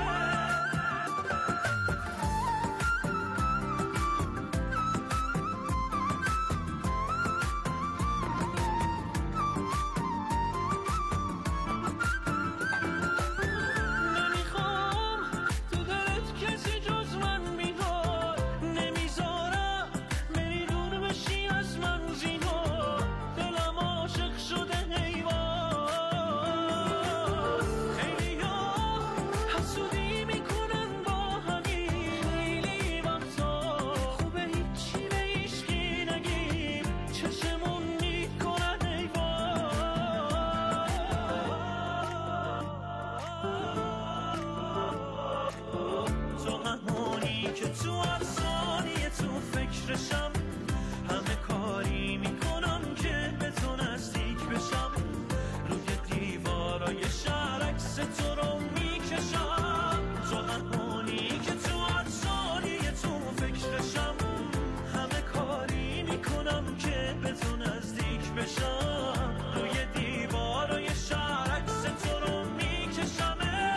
نمیخوام تو دلت کسی جز من بیاد، نمیذارم بری دور بشی از من زینا. دلم عاشق شده حیوان. خیلی ها حسودی میکنن با همین، خیلی وقتا خوبه هیچی به هیچکی نگیم، چشمون میکنن حیوان. تو همونی که تو هر ثانیه تو فکرشم، همه کاری میکنم که به تو نزدیک بشم. روی دیوارای شهر عکس تو رو میکشم. تو همونی که تو هر ثانیه تو فکرشم، همه کاری میکنم که به تو نزدیک بشم. روی دیوارای شهر عکس تو رو میکشم.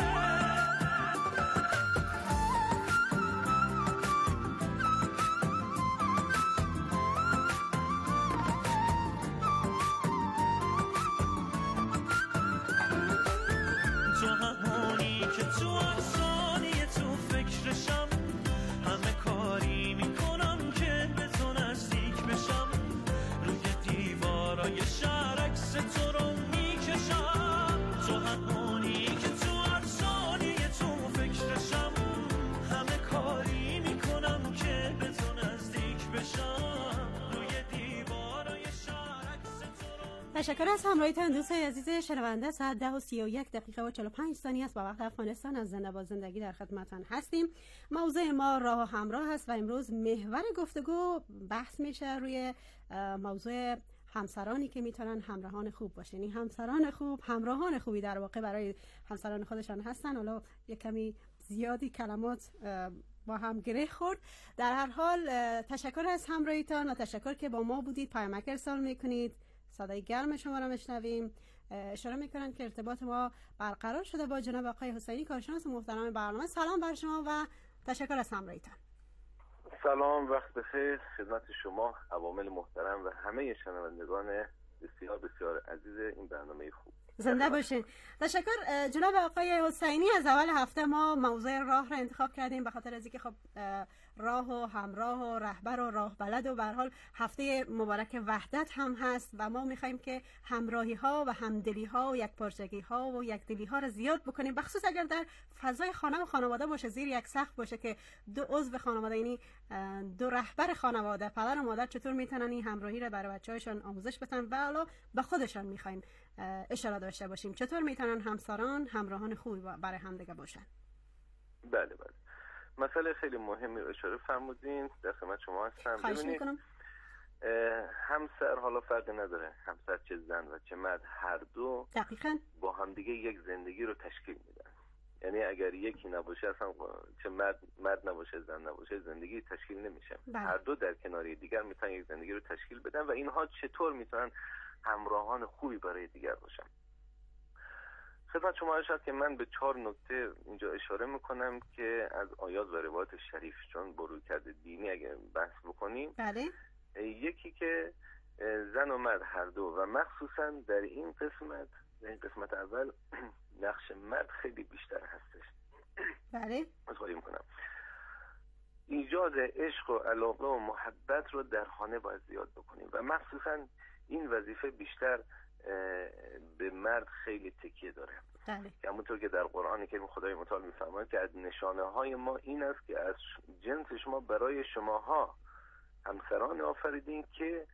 تو همونی که تو هر ثانیه تو فکرشم، همه کاری میکنم که به تو نزدیک بشم. روی دیوارای شهر عکس تو رو میکشم. تو همونی که تو هر ثانیه تو فکرشم، همه کاری میکنم که به تو نزدیک بشم. روی دیوارای شهر عکس تو رو. تشکر از همراهیتان دوستان عزیز شنونده. ساعت 10:31 و 45 ثانیه است با وقت افغانستان. از زنده با زندگی در خدمتتان هستیم. موضوع ما راه و همراه است و امروز محور گفتگو بحث میشه روی موضوع همسرانی که میتونن همراهان خوب باشن. این همسران خوب همراهان خوبی در واقع برای همسران خودشان هستن. حالا یک کمی زیادی کلمات با هم گره خورد. در هر حال تشکر از همراهیتان و تشکر که با ما بودید. پیامک ارسال میکنید، صدای گرم شما را میشنویم. اشاره میکنن که ارتباط ما برقرار شده با جناب آقای حسینی کارشناس محترم برنامه. سلام بر شما و تشکر از همراهیتان. سلام، وقت بخیر خدمت شما عوامل محترم و همه شنوندگان بسیار بسیار عزیز این برنامه خوب. زنده باشین. تشکر جناب آقای حسینی. از اول هفته ما موضوع راه را انتخاب کردیم به خاطر از اینکه خب راه و همراه و رهبر و راه بلد و به هر حال هفته مبارک وحدت هم هست و ما می‌خوایم که همراهی ها و همدلی ها و یکپارچگی ها و یکدلی ها را زیاد بکنیم، بخصوص اگر در فضای خانه و خانواده باشه، زیر یک سقف باشه که دو عضو خانواده، یعنی دو رهبر خانواده، پدر و مادر، چطور میتونن این همراهی را برای بچه‌هاشون آموزش بدن و حالا به خودشان می‌خوایم اشاره داشته باشیم، چطور میتونن همسران همراهان خوبی برای همدیگه باشن؟ بله. مسئله خیلی مهمی رو اشاره فرمودین، در خدمت شما هستم. خواهش میکنم. همسر حالا فرقی نداره، همسر چه زن و چه مرد، هر دو دقیقاً با همدیگه یک زندگی رو تشکیل میدن. یعنی اگر یکی نباشه، اصلا چه مرد نباشه زن نباشه، زندگی تشکیل نمیشه. هر دو در کنار دیگر میتونن یک زندگی رو تشکیل بدن و اینها چطور میتونن همراهان خوبی برای دیگر باشن. خدمت شما ارشاد که من به 4 نکته اینجا اشاره میکنم که از آیات و روایات شریف، چون با رویکرد دینی اگه بحث بکنیم، بله. یکی که زن و مرد هر دو و مخصوصا در این قسمت اول نقش مرد خیلی بیشتر هستش. بله. متوجه میکنم ایجاد عشق و علاقه و محبت رو در خانه باید زیاد بکنیم و مخصوصا این وظیفه بیشتر به مرد خیلی تکیه داره. بله. که همونطور که در قرآن کریم خدای متعال میفرماید که از نشانه های ما این است که از جنس شما برای شماها همسران آفریدین که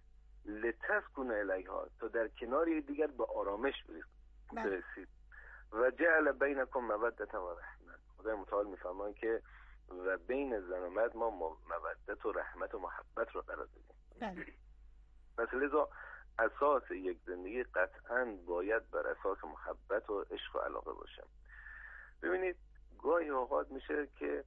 لتسکن الیها، تا در کنار دیگر به آرامش برسید. و جعل بینکم مودة و رحمت، خدای متعال میفرماید که و بین زن و مرد ما مودت و رحمت و محبت رو قرار دادیم. بله. پس لذا اساس یک زندگی قطعاً باید بر اساس محبت و عشق و علاقه باشه. ببینید گاهی اوقات میشه که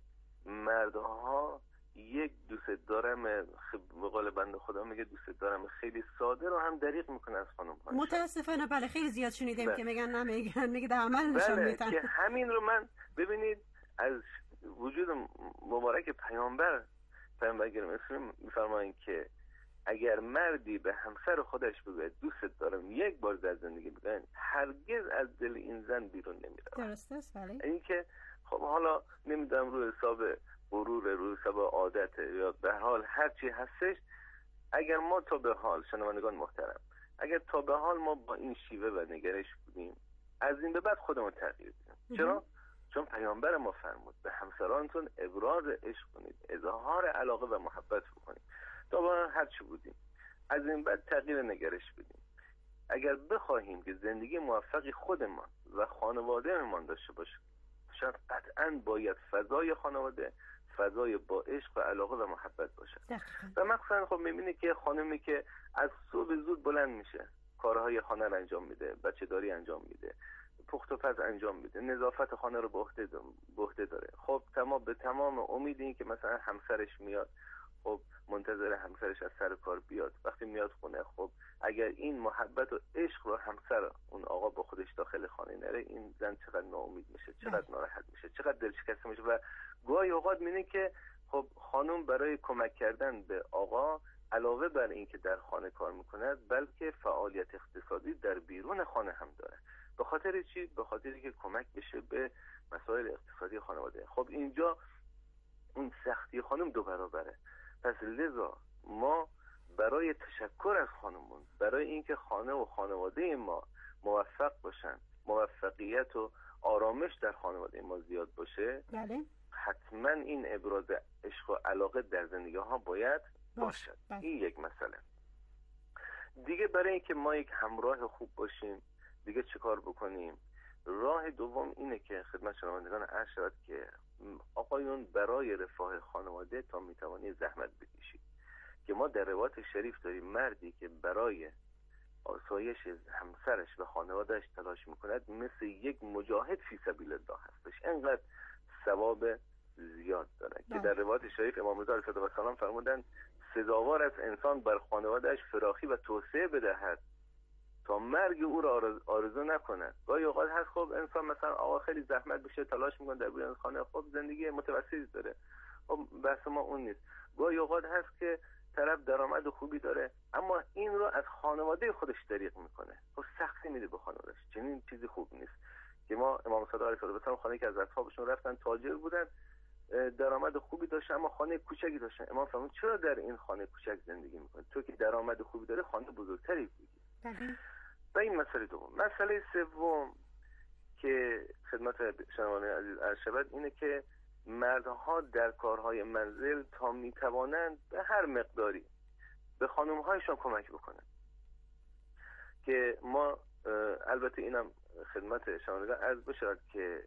مردها یک دوست دارم، به قول بنده خدا میگه دوست دارم خیلی ساده رو هم دریغ میکنه از خانم ها. متاسفانه بله، خیلی زیاد شنیدیم که میگن نمیگن، میگه در عمل نشون میدن. که همین رو من ببینید از وجود مبارک پیامبر گرامی میفرمایند که اگر مردی به همسر خودش بگه دوست دارم یک بار در زندگی بگن، هرگز از دل این زن بیرون نمیره. درسته است. بله. این که خب حالا نمیدونم روی حساب غرور، روی حساب عادت، یا به حال هر چی هستش، اگر ما تا به حال شنوندگان محترم، اگر تا به حال ما با این شیوه و نگرش بودیم، از این به بعد خودمون تغییر بدیم. چرا؟ چون پیامبر ما فرمود به همسرانتون ابراز عشق کنید، اظهار علاقه و محبت بکنید. تا با هر چی بودیم، از این بعد تغییر نگرش بدیم. اگر بخواهیم که زندگی موفقی خودمان و خانوادهمان داشته باشه، شاید قطعاً باید فضای خانواده فضای با عشق و علاقه و محبت باشه. و مخصوصا خب میبینی که خانمی که از صبح زود بلند میشه، کارهای خانه رو انجام میده، بچه داری انجام میده، پخت و پز انجام میده، نظافت خانه رو به عهده داره، خب به تمام امید این که مثلا همسرش میاد، خب منتظر همسرش از سر کار بیاد، وقتی میاد خونه، خب اگر این محبت و عشق رو همسر اون آقا با خودش داخل خانه نره، این زن چقدر ناامید میشه، چقدر ناراحت میشه، چقدر دلشکسته میشه. و گاهی اوقات میبینی که خب خانم برای کمک کردن به آقا علاوه بر این که در خانه کار میکند، بلکه فعالیت اقتصادی در بیرون خانه هم داره. به خاطر چی؟ به خاطری که کمک بشه به مسائل اقتصادی خانواده. خب اینجا اون سختی خانم 2 برابره. پس لذا ما برای تشکر از خانمون، برای اینکه خانه و خانواده ما موفق باشن، موفقیت و آرامش در خانواده ما زیاد باشه، بله، حتما این ابراز عشق و علاقه در زندگی ها باید باشد. این یک مسئله. دیگه برای اینکه ما یک همراه خوب باشیم دیگه چه کار بکنیم؟ راه دوم اینه که خدمت شنوندگان عرض شود که آقایون برای رفاه خانواده تا میتوانی زحمت بکشید، که ما در روایت شریف داریم مردی که برای آسایش همسرش و خانوادهش تلاش میکند مثل یک مجاهد فی سبیل الله هستش، انقدر ثواب زیاد داره که در روایت شریف امام رضا علیه السلام فرمودند سزاوار از انسان بر خانوادهش فراخی و توسعه بدهد تا مرگ او را آرزو نکنه. گاهی اوقات هست خب انسان مثلا آقا خیلی زحمت بشه، تلاش میکنه در بیرون خانه، خب زندگی متوسطی داره، خب بحث ما اون نیست. گاهی اوقات هست که طرف درآمد خوبی داره اما این رو از خانواده خودش دریغ میکنه، خب سختی میده به خانواده‌اش. چنین چیزی خوب نیست که ما امام صادق علیه السلام خانه که از اصحابشون رفتن تاجر بودن، درآمد خوبی داشتن اما خانه کوچکی داشتن. امام فرمود چرا در این خانه کوچک زندگی میکنی؟ تو که درآمد خوبی داره خانه بزرگتری بگیر. و این مسئله دوم. مسئله سوم که خدمت شنوندگان عزیز عرض شود اینه که مردها در کارهای منزل تا میتوانند به هر مقداری به خانمهایشان کمک بکنند که ما البته اینم خدمت شنوندگان عرض بشود که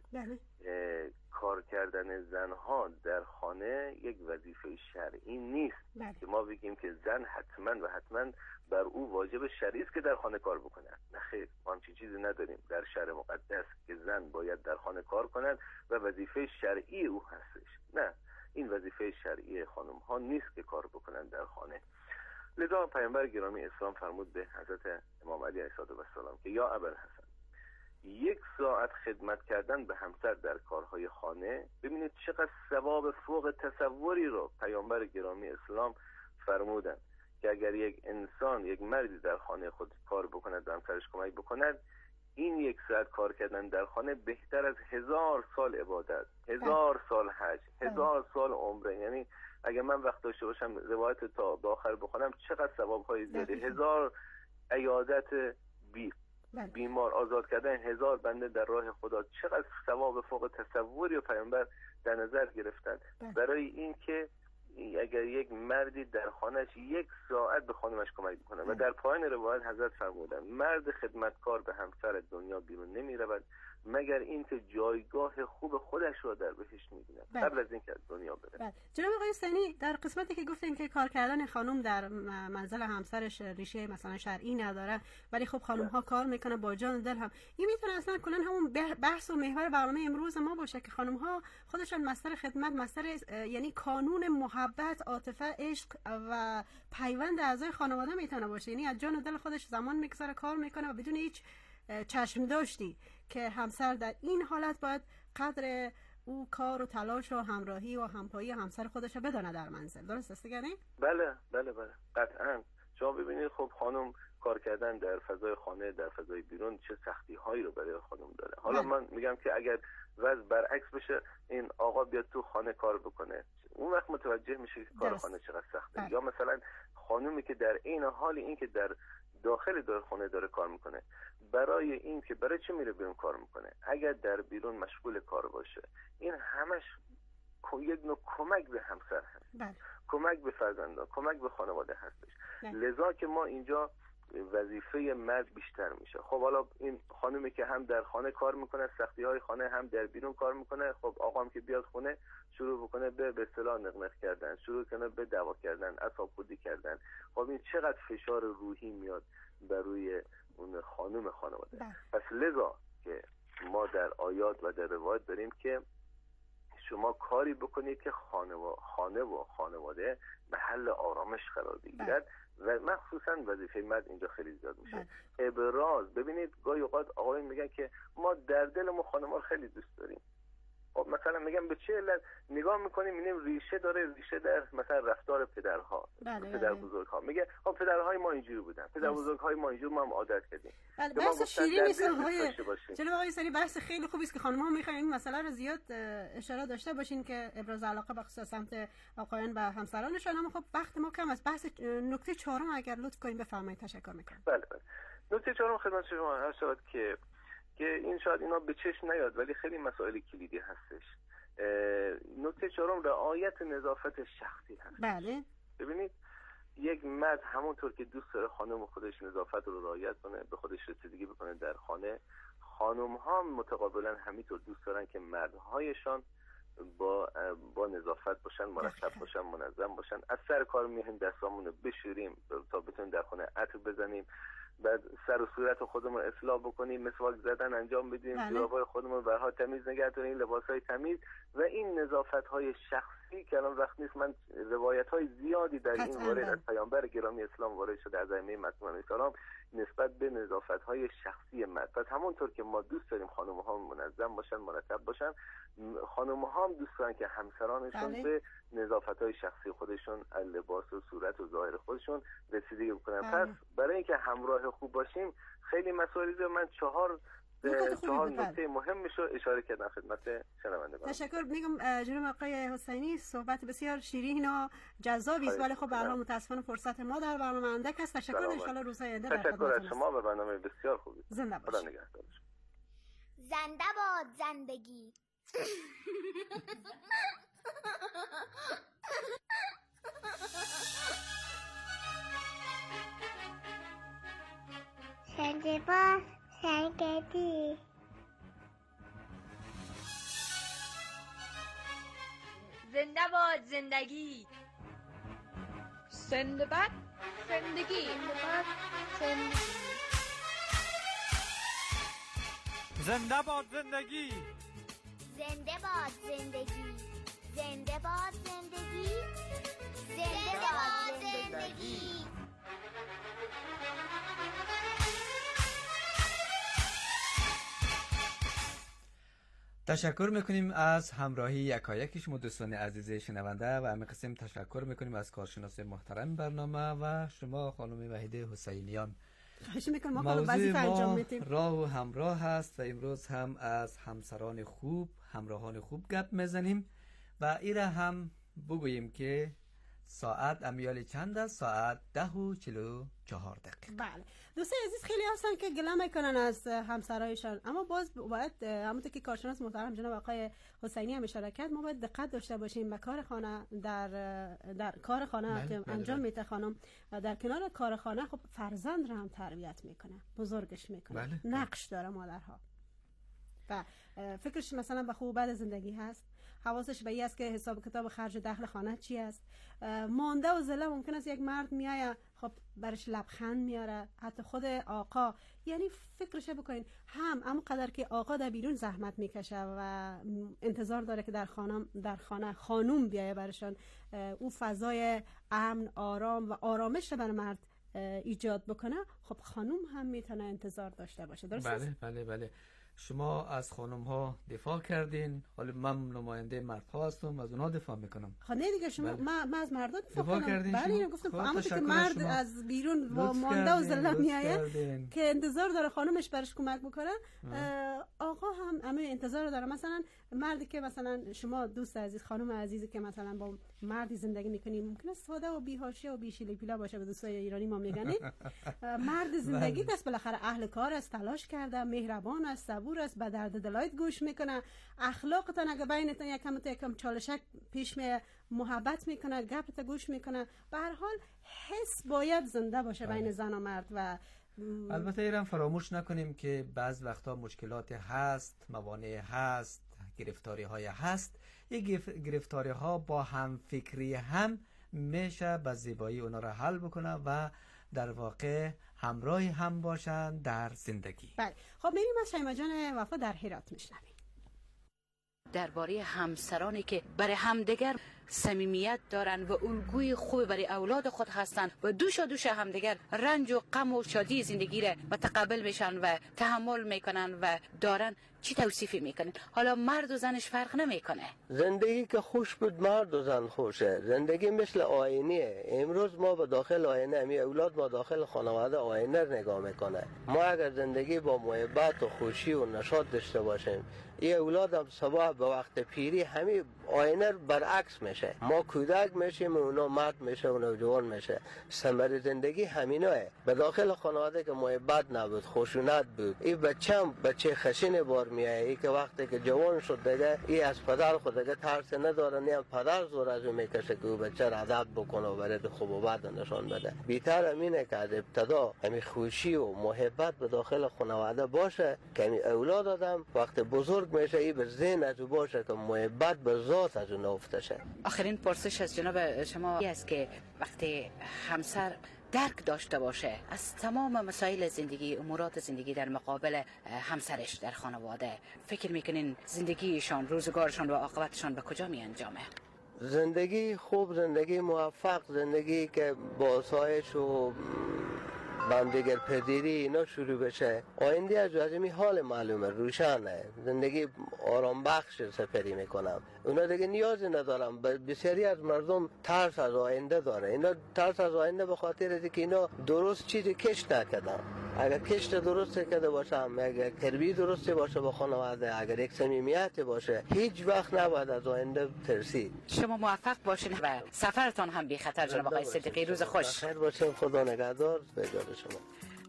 کار کردن زنها در خانه یک وظیفه شرعی نیست که ما بگیم که زن حتما و حتما بر او واجب شرعی است که در خانه کار بکنه. نه خیر، ما همچین چیزی نداریم در شرع مقدس که زن باید در خانه کار کنند و وظیفه شرعی او هستش. نه، این وظیفه شرعی خانم ها نیست که کار بکنند در خانه. لذا پیامبر گرامی اسلام فرمود به حضرت امام علی علیه السلام که یا ابوالحسن، 1 ساعت خدمت کردن به همسر در کارهای خانه، ببینید چقدر ثواب فوق تصوری رو پیامبر گرامی اسلام فرمودن که اگر یک انسان، یک مردی در خانه خود کار بکند به همسرش کمک بکند، این 1 ساعت کار کردن در خانه بهتر از 1000 سال عبادت، 1000 سال حج، 1000 سال عمره. یعنی اگر من وقت داشته باشم روایت تا به آخر بخونم چقدر ثواب‌های زیاده. 1000 عیادت بیمار، آزاد کردن 1000 بنده در راه خدا، چقدر ثواب فوق تصوری و پیامبر در نظر گرفتن برای این که اگر یک مردی در خانهش 1 ساعت به خانمش کمک بکنه. و در پایان روایت حضرت فرمودن مرد خدمتکار به همسر دنیا بیرون نمی رود مگر اینکه جایگاه خوب خودش را در بهشت می‌بیند قبل از اینکه از دنیا بره. جناب آقای حسینی، در قسمتی که گفتین که کار کردن خانم در منزل همسرش ریشه مثلا شرعی نداره، ولی خب خانم ها کار میکنه با جان و دل هم، این میتونه اصلا کلا همون بحث و محور برنامه امروز ما باشه که خانم ها خودشان مستر خدمت، مستر یعنی کانون محبت، عاطفه، عشق و پیوند اعضای خانواده میتونه باشه. یعنی از جان و دل خودش زمان میگذاره، کار میکنه و بدون هیچ چشم داشتی که همسر در این حالت باید قدر او کار و تلاش و همراهی و همپایی همسر خودش رو بدانه در منزل. درست است دیگه؟ بله قطعا. شما ببینید خب خانم کار کردن در فضای خانه، در فضای بیرون چه سختی هایی رو برای خانم داره. حالا من میگم که اگر وضع برعکس بشه، این آقا بیاد تو خانه کار بکنه، اون وقت متوجه میشه که کار خانه چقدر سخته. یا مثلا خانومی که در این حال این که در داخل خانه داره کار میکنه، برای این که برای چه میره بیرون کار میکنه؟ اگر در بیرون مشغول کار باشه، این همش یک نوع کمک به همسر هست، کمک به فرزندان، کمک به خانواده هستش. لذا که ما اینجا وظیفه مرد بیشتر میشه. خب حالا این خانومی که هم در خانه کار میکنه، سختی های خانه، هم در بیرون کار میکنه، خب آقام که بیاد خونه شروع بکنه به اصطلاح نقنق کردن، شروع کنه به دعوا کردن، اعصاب خوردی کردن، خب این چقدر فشار روحی میاد بر روی اون خانم خانواده. پس لذا که ما در آیات و در روایت داریم که شما کاری بکنید که خانه و خانواده محل آرامش قرار بگیرد و مخصوصا وظیفه مرد اینجا خیلی زیاد میشه. ابراز. ببینید گاهی اوقات آقایون میگن که ما در دلمون خانم‌ها رو خیلی دوست داریم. خب مثلا میگم به چه علت نگاه میکنیم میبینیم ریشه داره، ریشه در مثلا رفتار پدرها، پدر بزرگها. میگه خب پدرهای ما اینجوری بودن، پدر بزرگهای ما اینجوری، ما هم عادت کردیم. بحث شیرین نیست جناب آقای سری، بحث خیلی خوبی است که خانم‌ها میخواین این مسئله رو زیاد اشاره داشته باشین که ابراز علاقه به خصوص سمت آقایان و همسرانشون. اما خب وقت ما کم است. بحث نکته 4 اگر لطف کنین بفرمایید. تشکر میکنم. بله. نکته 4 خدمت شما عرض شود که این شاید اینا به چشم نیاد ولی خیلی مسائل کلیدی هستش. نکته 4 رعایت نظافت شخصی هست. بله. ببینید یک مرد همونطور که دوست داره خانم خودش نظافت رو رعایت کنه، به خودش رسیدگی بکنه در خانه، خانم ها متقابلا همینطور دوست دارن که مردهایشان با نظافت باشن، مرتب باشن، منظم باشن. از سر کار میایم دستامون رو بشوریم تا بتونیم در خانه عطر بزنیم، بعد سر و صورت خودمون اصلاح بکنیم، مسواک زدن انجام بدیم، جورابای خودمون برها تمیز نگه داریم، لباسای تمیز و این نظافت‌های شخصی شخصی کلام وقت نیست. من روایت های زیادی در این مورد از پیامبر گرامی اسلام وارد شده، از ائمه معصومین علیهم السلام، نسبت به نظافت های شخصی مرد. پس همونطور که ما دوست داریم خانم ها منظم باشن، مرتب باشن، خانم ها هم دوست دارن که همسرانشون به نظافت های شخصی خودشون، لباس و صورت و ظاهر خودشون رسیدگی بکنن. پس برای اینکه همراه خوب باشیم خیلی مسائلی رو من چهار نکته مهمش رو اشاره کردم خدمت شنوندگان. تشکر میگم جناب آقای حسینی، صحبت بسیار شیرین و جذابی است، ولی خب به هر حال متاسفانه فرصت ما در برنامه اندک است. تشکر، ان شاء الله روزهای آینده در تشکر از شما و برنامه بسیار خوبی. زنده باشید. خدا نگهدار. زنده باد زندگی. زنده باد زندگی. زنده باد زندگی. زنده باد زندگی. زنده باد زندگی. زنده باد زندگی. زنده باد زندگی. زنده باد زندگی. تشکر میکنیم از همراهی یکایک شما دوستان عزیز شنونده و همین قسم تشکر میکنیم از کارشناس محترم برنامه و شما خانم وحیده حسینیان. خواهش میکنم ما موضوع ما راه و همراه هست و امروز هم از همسران خوب، همراهان خوب گپ میزنیم و ایره هم بگوییم که ساعت امیال چند است؟ ساعت 10:44. بله دوستان عزیز، خیلی هستن که گله میکنن از همسرایشان، اما باز باید همونطور که کارشناس محترم جناب آقای حسینی هم اشاره کرد، ما باید دقت داشته باشیم به کار خانه، در کار خانه که انجام میده خانم، در کنار کار خانه خب فرزند رو هم تربیت میکنه، بزرگش میکنه. نقش داره مادرها و فکرش مثلا به خوب بعد زندگی هست، حواسش به این است که حساب کتاب خرج دخل خانه چی است. مانده و زله ممکن است یک مرد میایه خب برش لبخند میاره، حتی خود آقا، یعنی فکرش بکنین اما قدر که آقا در بیرون زحمت میکشه و انتظار داره که در خانه خانوم بیایه برشان او فضای امن، آرام و آرامش برای مرد ایجاد بکنه، خب خانوم هم میتونه انتظار داشته باشه. درست است؟ بله. شما از خانم ها دفاع کردین، حالا من نماینده مرد ها هستم، از اونها دفاع میکنم. نه دیگه شما من از مردا دفاع کردین. بله گفتم اما که مرد از بیرون با مانده و زله میآید که انتظار داره خانومش برش کمک بکنه، آقا هم انتظار داره. مثلا مردی که مثلا شما دوست عزیز، خانم عزیزی که مثلا با مردی زندگی میکنی، ممکنه ساده و بی‌حاشیه و بیشیله پیلا باشه، به دوستای ایرانی ما میگنید مرد زندگی دست بالاخره اهل کار است، تلاش کرده، مهربان است، صبور است، به درد دلایت گوش میکنه، اخلاقتان اگه بینتون یکم چالشک پیش می محبت میکنه، گپت گوش میکنه. به هر حال حس باید زنده باشه بین زن و مرد. و البته ایران فراموش نکنیم که بعض وقتا مشکلات هست، موانع هست، گرفتاری های هست. این گرفتاری ها با هم فکری هم میشه به زیبایی اونا را حل بکنه و در واقع همراهی هم باشن در زندگی. بله خب میریم از شیما جان وفا در هرات میشنویم درباره همسرانی که برای همدیگر صمیمیت دارن و الگوی خوب برای اولاد خود هستند و دوش همدیگر رنج و غم و شادی زندگی را متقبل میشن و تحمل میکنن و دارن. چی توصیفی میکنین؟ حالا مرد و زنش فرق نمیکنه. زندگی که خوش بود مرد و زن خوشه. زندگی مثل آینیه. امروز ما به داخل آینه، می اولاد ما داخل خانواده آینه نگاه میکنه. ما اگر زندگی با محبت و خوشی و نشاط داشته باشیم، این اولاد هم صبح به وقت پیری همین آینه برعکس میشه. ما کودک میشیم و اونا مرد میشه و نوجوان میشه. ثمر زندگی همیناه. به داخل خانواده که محبت نبود، خشونت بود، این بچه خشین بار میایه. این که وقتی که جوان شد دیگه این از پدر خود دیگه ترس نداره، نه پدر زور از اون میکشه که او بچه را ادب بکنه و برای خوب و بد نشان بده. بیتر امینه که از ابتدا همین خوشی و محبت به داخل خانواده باشه که همین اولاد آدم وقت بزرگ میشه این به ذهن از او باشه که محبت به ذات از اون افته شه. آخرین پرسش از جناب شما است که وقتی همسر درک داشته باشه از تمام مسائل زندگی، امورات زندگی در مقابل همسرش در خانواده، فکر میکنین زندگیشان، روزگارشان و عاقبتشان به کجا می انجامه؟ زندگی خوب، زندگی موفق، زندگی که با آسایش و بندگر پذیری اینا شروع بشه، آینده از این حال معلومه، روشنه، زندگی آرام بخش سپری میکنم. اونا دیگه نیازی ندارم. بسیاری از مردم ترس از آینده داره. اینا ترس از آینده به خاطر اینه که اینا درست چیزی کشت نکردن. اگر کشت درست کرده باشم، اگر تربیت درستی باشه با خانواده، اگر یک صمیمیت باشه، هیچ وقت نباید از آینده ترسید. شما موفق باشین و سفرتان هم بی خطر جناب آقای صدیقی. روز خوش. خیر باشین. خدا نگهدار. به جای شما.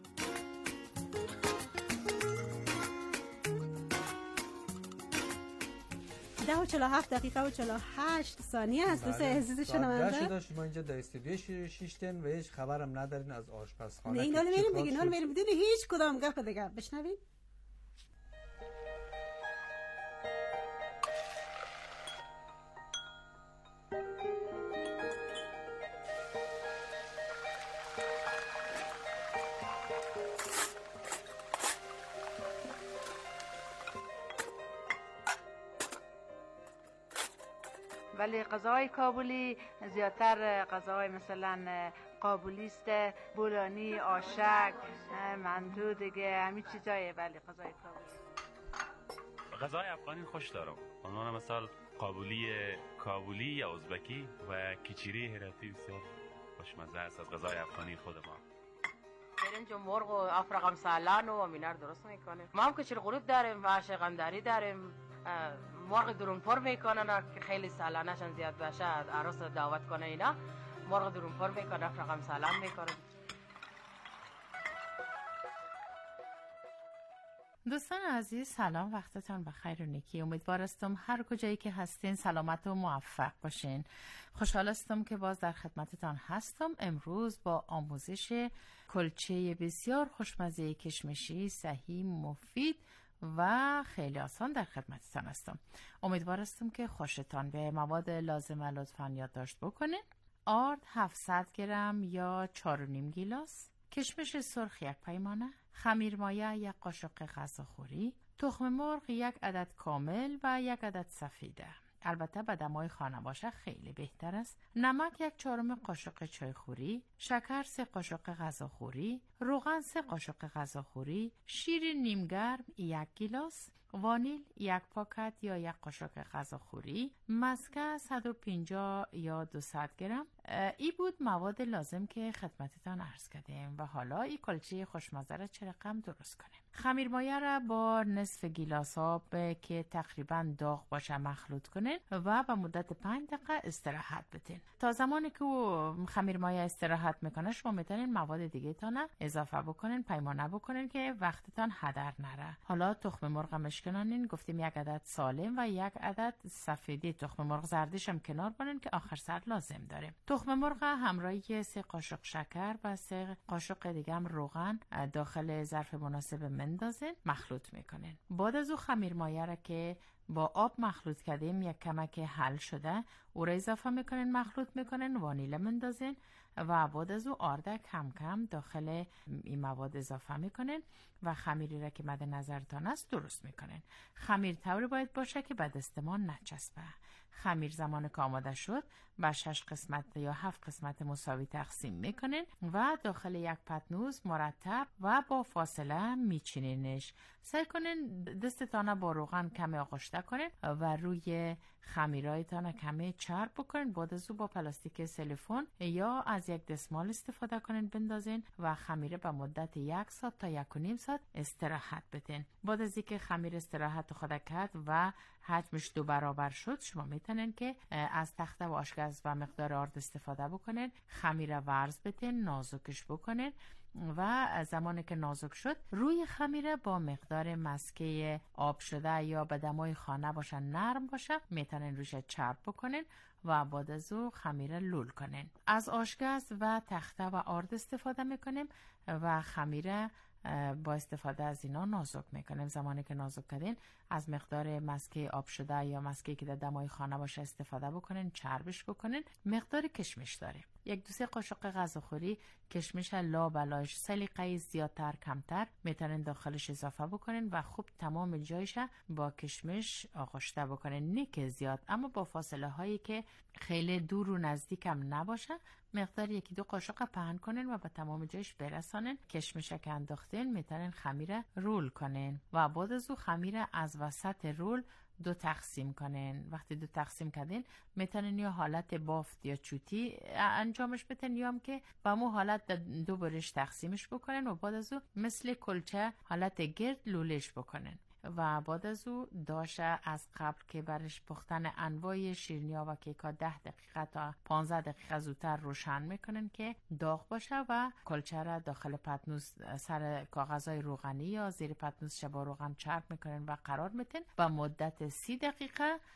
10:47 دقیقه و 48 ثانیه است. دوست عزیز شنونده شده شما اینجا در استودیو شیشتن و هیچ خبرم ندارین از آشپزخانه. نه اینا رو میریم دیگه، اینا رو میریم بدون هیچ کدام گپ دیگه. بشنوید. ولی غذاهای کابلی زیادتر غذاهای مثلا قابلی است، بولانی، آشک، مندو دیگه همین چیزایه. ولی غذای غذای افغانی خوش دارم. عنوان مثال کابلی یا ازبکی و کیچیری هراتی بسیار خوشمزه است از غذای افغانی خود ما. برنج و مرغ و افرقم سالان و امینار درست میکنه. ما هم کچیر غروب داریم و شقندری داریم. مرغ درونپر میکنن که خیلی سالانشان زیاد باشه، عروس دعوت کنه اینا مرغ درونپر میکنن، افرقم سالان میکنن. دوستان عزیز سلام، وقتتان بخیر و نیکی. امیدوارستم هر کجایی که هستین سلامت و موفق باشین. خوشحال هستم که باز در خدمتتان هستم. امروز با آموزش کلچه بسیار خوشمزه کشمشی صحیح، مفید و خیلی آسان در خدمتتان هستم. امیدوارستم که خوشتان به مواد لازمه لطفاً یادداشت بکنین. آرد 700 گرم یا 4.5 گیلاس، کشمش سرخ 1 پیمانه، خمیر مایه 1 قاشق غذاخوری، تخم مرغ 1 عدد کامل و 1 عدد سفیده. البته به دمای خانه باشه خیلی بهتر است. نمک 1/4 قاشق چایخوری، شکر 3 قاشق غذاخوری، روغن 3 قاشق غذاخوری، شیر نیمگرم 1 گیلاس، وانیل 1 پاکت یا 1 قاشق غذاخوری، مسکه 150 یا 200 گرم. ای بود مواد لازم که خدمتتان عرض کردیم و حالا این کلچه خوشمزه را چه رقم درست کنیم. خمیر مایه را با نصف گیلاس آب که تقریبا داغ باشه مخلوط کنین و به مدت 5 دقیقه استراحت بدین. تا زمانی که خمیر مایه استراحت میکنه شما میتونین مواد دیگه تان اضافه بکنین، پیمانه بکنین که وقتتان هدر نره. حالا تخم مرغ مشکنانین، گفتیم 1 عدد سالم و 1 عدد سفیدی. تخم مرغ زردش هم کنار بانین که آخر سر لازم داریم. تخم مرغ همراهی 3 قاشق شکر و 3 قاشق دیگه هم روغن داخل ظرف مناسب مندازین، مخلوط میکنین. بعد از او خمیر مایه را که با آب مخلوط کردیم یک کمک حل شده او را اضافه میکنین، مخلوط میکنین، وانیل مندازین و بعد از او آرد کم کم داخل این مواد اضافه میکنین و خمیری را که مد نظرتان است درست میکنین. خمیر طوری باید باشه که به دستمان نچسبه. خمیر زمان که آماده شد به 6 قسمت یا 7 قسمت مساوی تقسیم میکنین و داخل یک پتنوس مرتب و با فاصله میچینینش. سعی کنین دستتان با روغن کمی آغشته کنین و روی خمیرایتان کمی چرب بکنین. بعد از او با پلاستیک سیلیکون یا از یک دستمال استفاده کنین بندازین و خمیره به مدت 1 ساعت تا 1.5 ساعت استراحت بدین. بعد از اینکه خمیر استراحت خود کرد و حجمش 2 برابر شد شما میتونین که از تخته و آشگاز و مقدار آرد استفاده بکنین. خمیر ورز بدین، نازکش بکنین و زمانی که نازک شد روی خمیره با مقدار مسکه آب شده یا به دمای خانه باشه نرم باشه میتونین روش چرب بکنین و بعد از او خمیره لول کنین. از آشگاز و تخته و آرد استفاده میکنیم و خمیره با استفاده از اینا نازک میکنیم. زمانی که نازک کردین از مقدار مسکه آب شده یا مسکه که در دمای خانه باشه استفاده بکنین، چربش بکنین. مقدار کشمش داریم. یک دو سه قاشق غذاخوری کشمش لابلاش سلیقه زیادتر کمتر میتونین داخلش اضافه بکنین و خوب تمام جایش با کشمش آغشته بکنین، نه که زیاد، اما با فاصله هایی که خیلی دور و نزدیک هم نباشه. مقدار یکی دو قاشق پهن کنین و به تمام جایش برسانین. کشمش که انداختین میتونین خمیر رول کنین و بعد از او خمیر از وسط رول دو تقسیم کنین. وقتی دو تقسیم کردین میتونین یا حالت بافت یا چوتی انجامش بدین یا هم که با مو حالت دو برش تقسیمش بکنین و بعد از او مثل کلچه حالت گرد لولش بکنین. و بعد از او داشه از قبل که برش پختن انواع شیرینی‌ها و کیک‌ها 10 دقیقه تا 15 دقیقه زودتر روشن میکنن که داغ باشه و کلچه را داخل پتنوس سر کاغذهای روغنی یا زیر پتنوس شبا روغن چرب میکنن و قرار میتن و مدت 30 دقیقه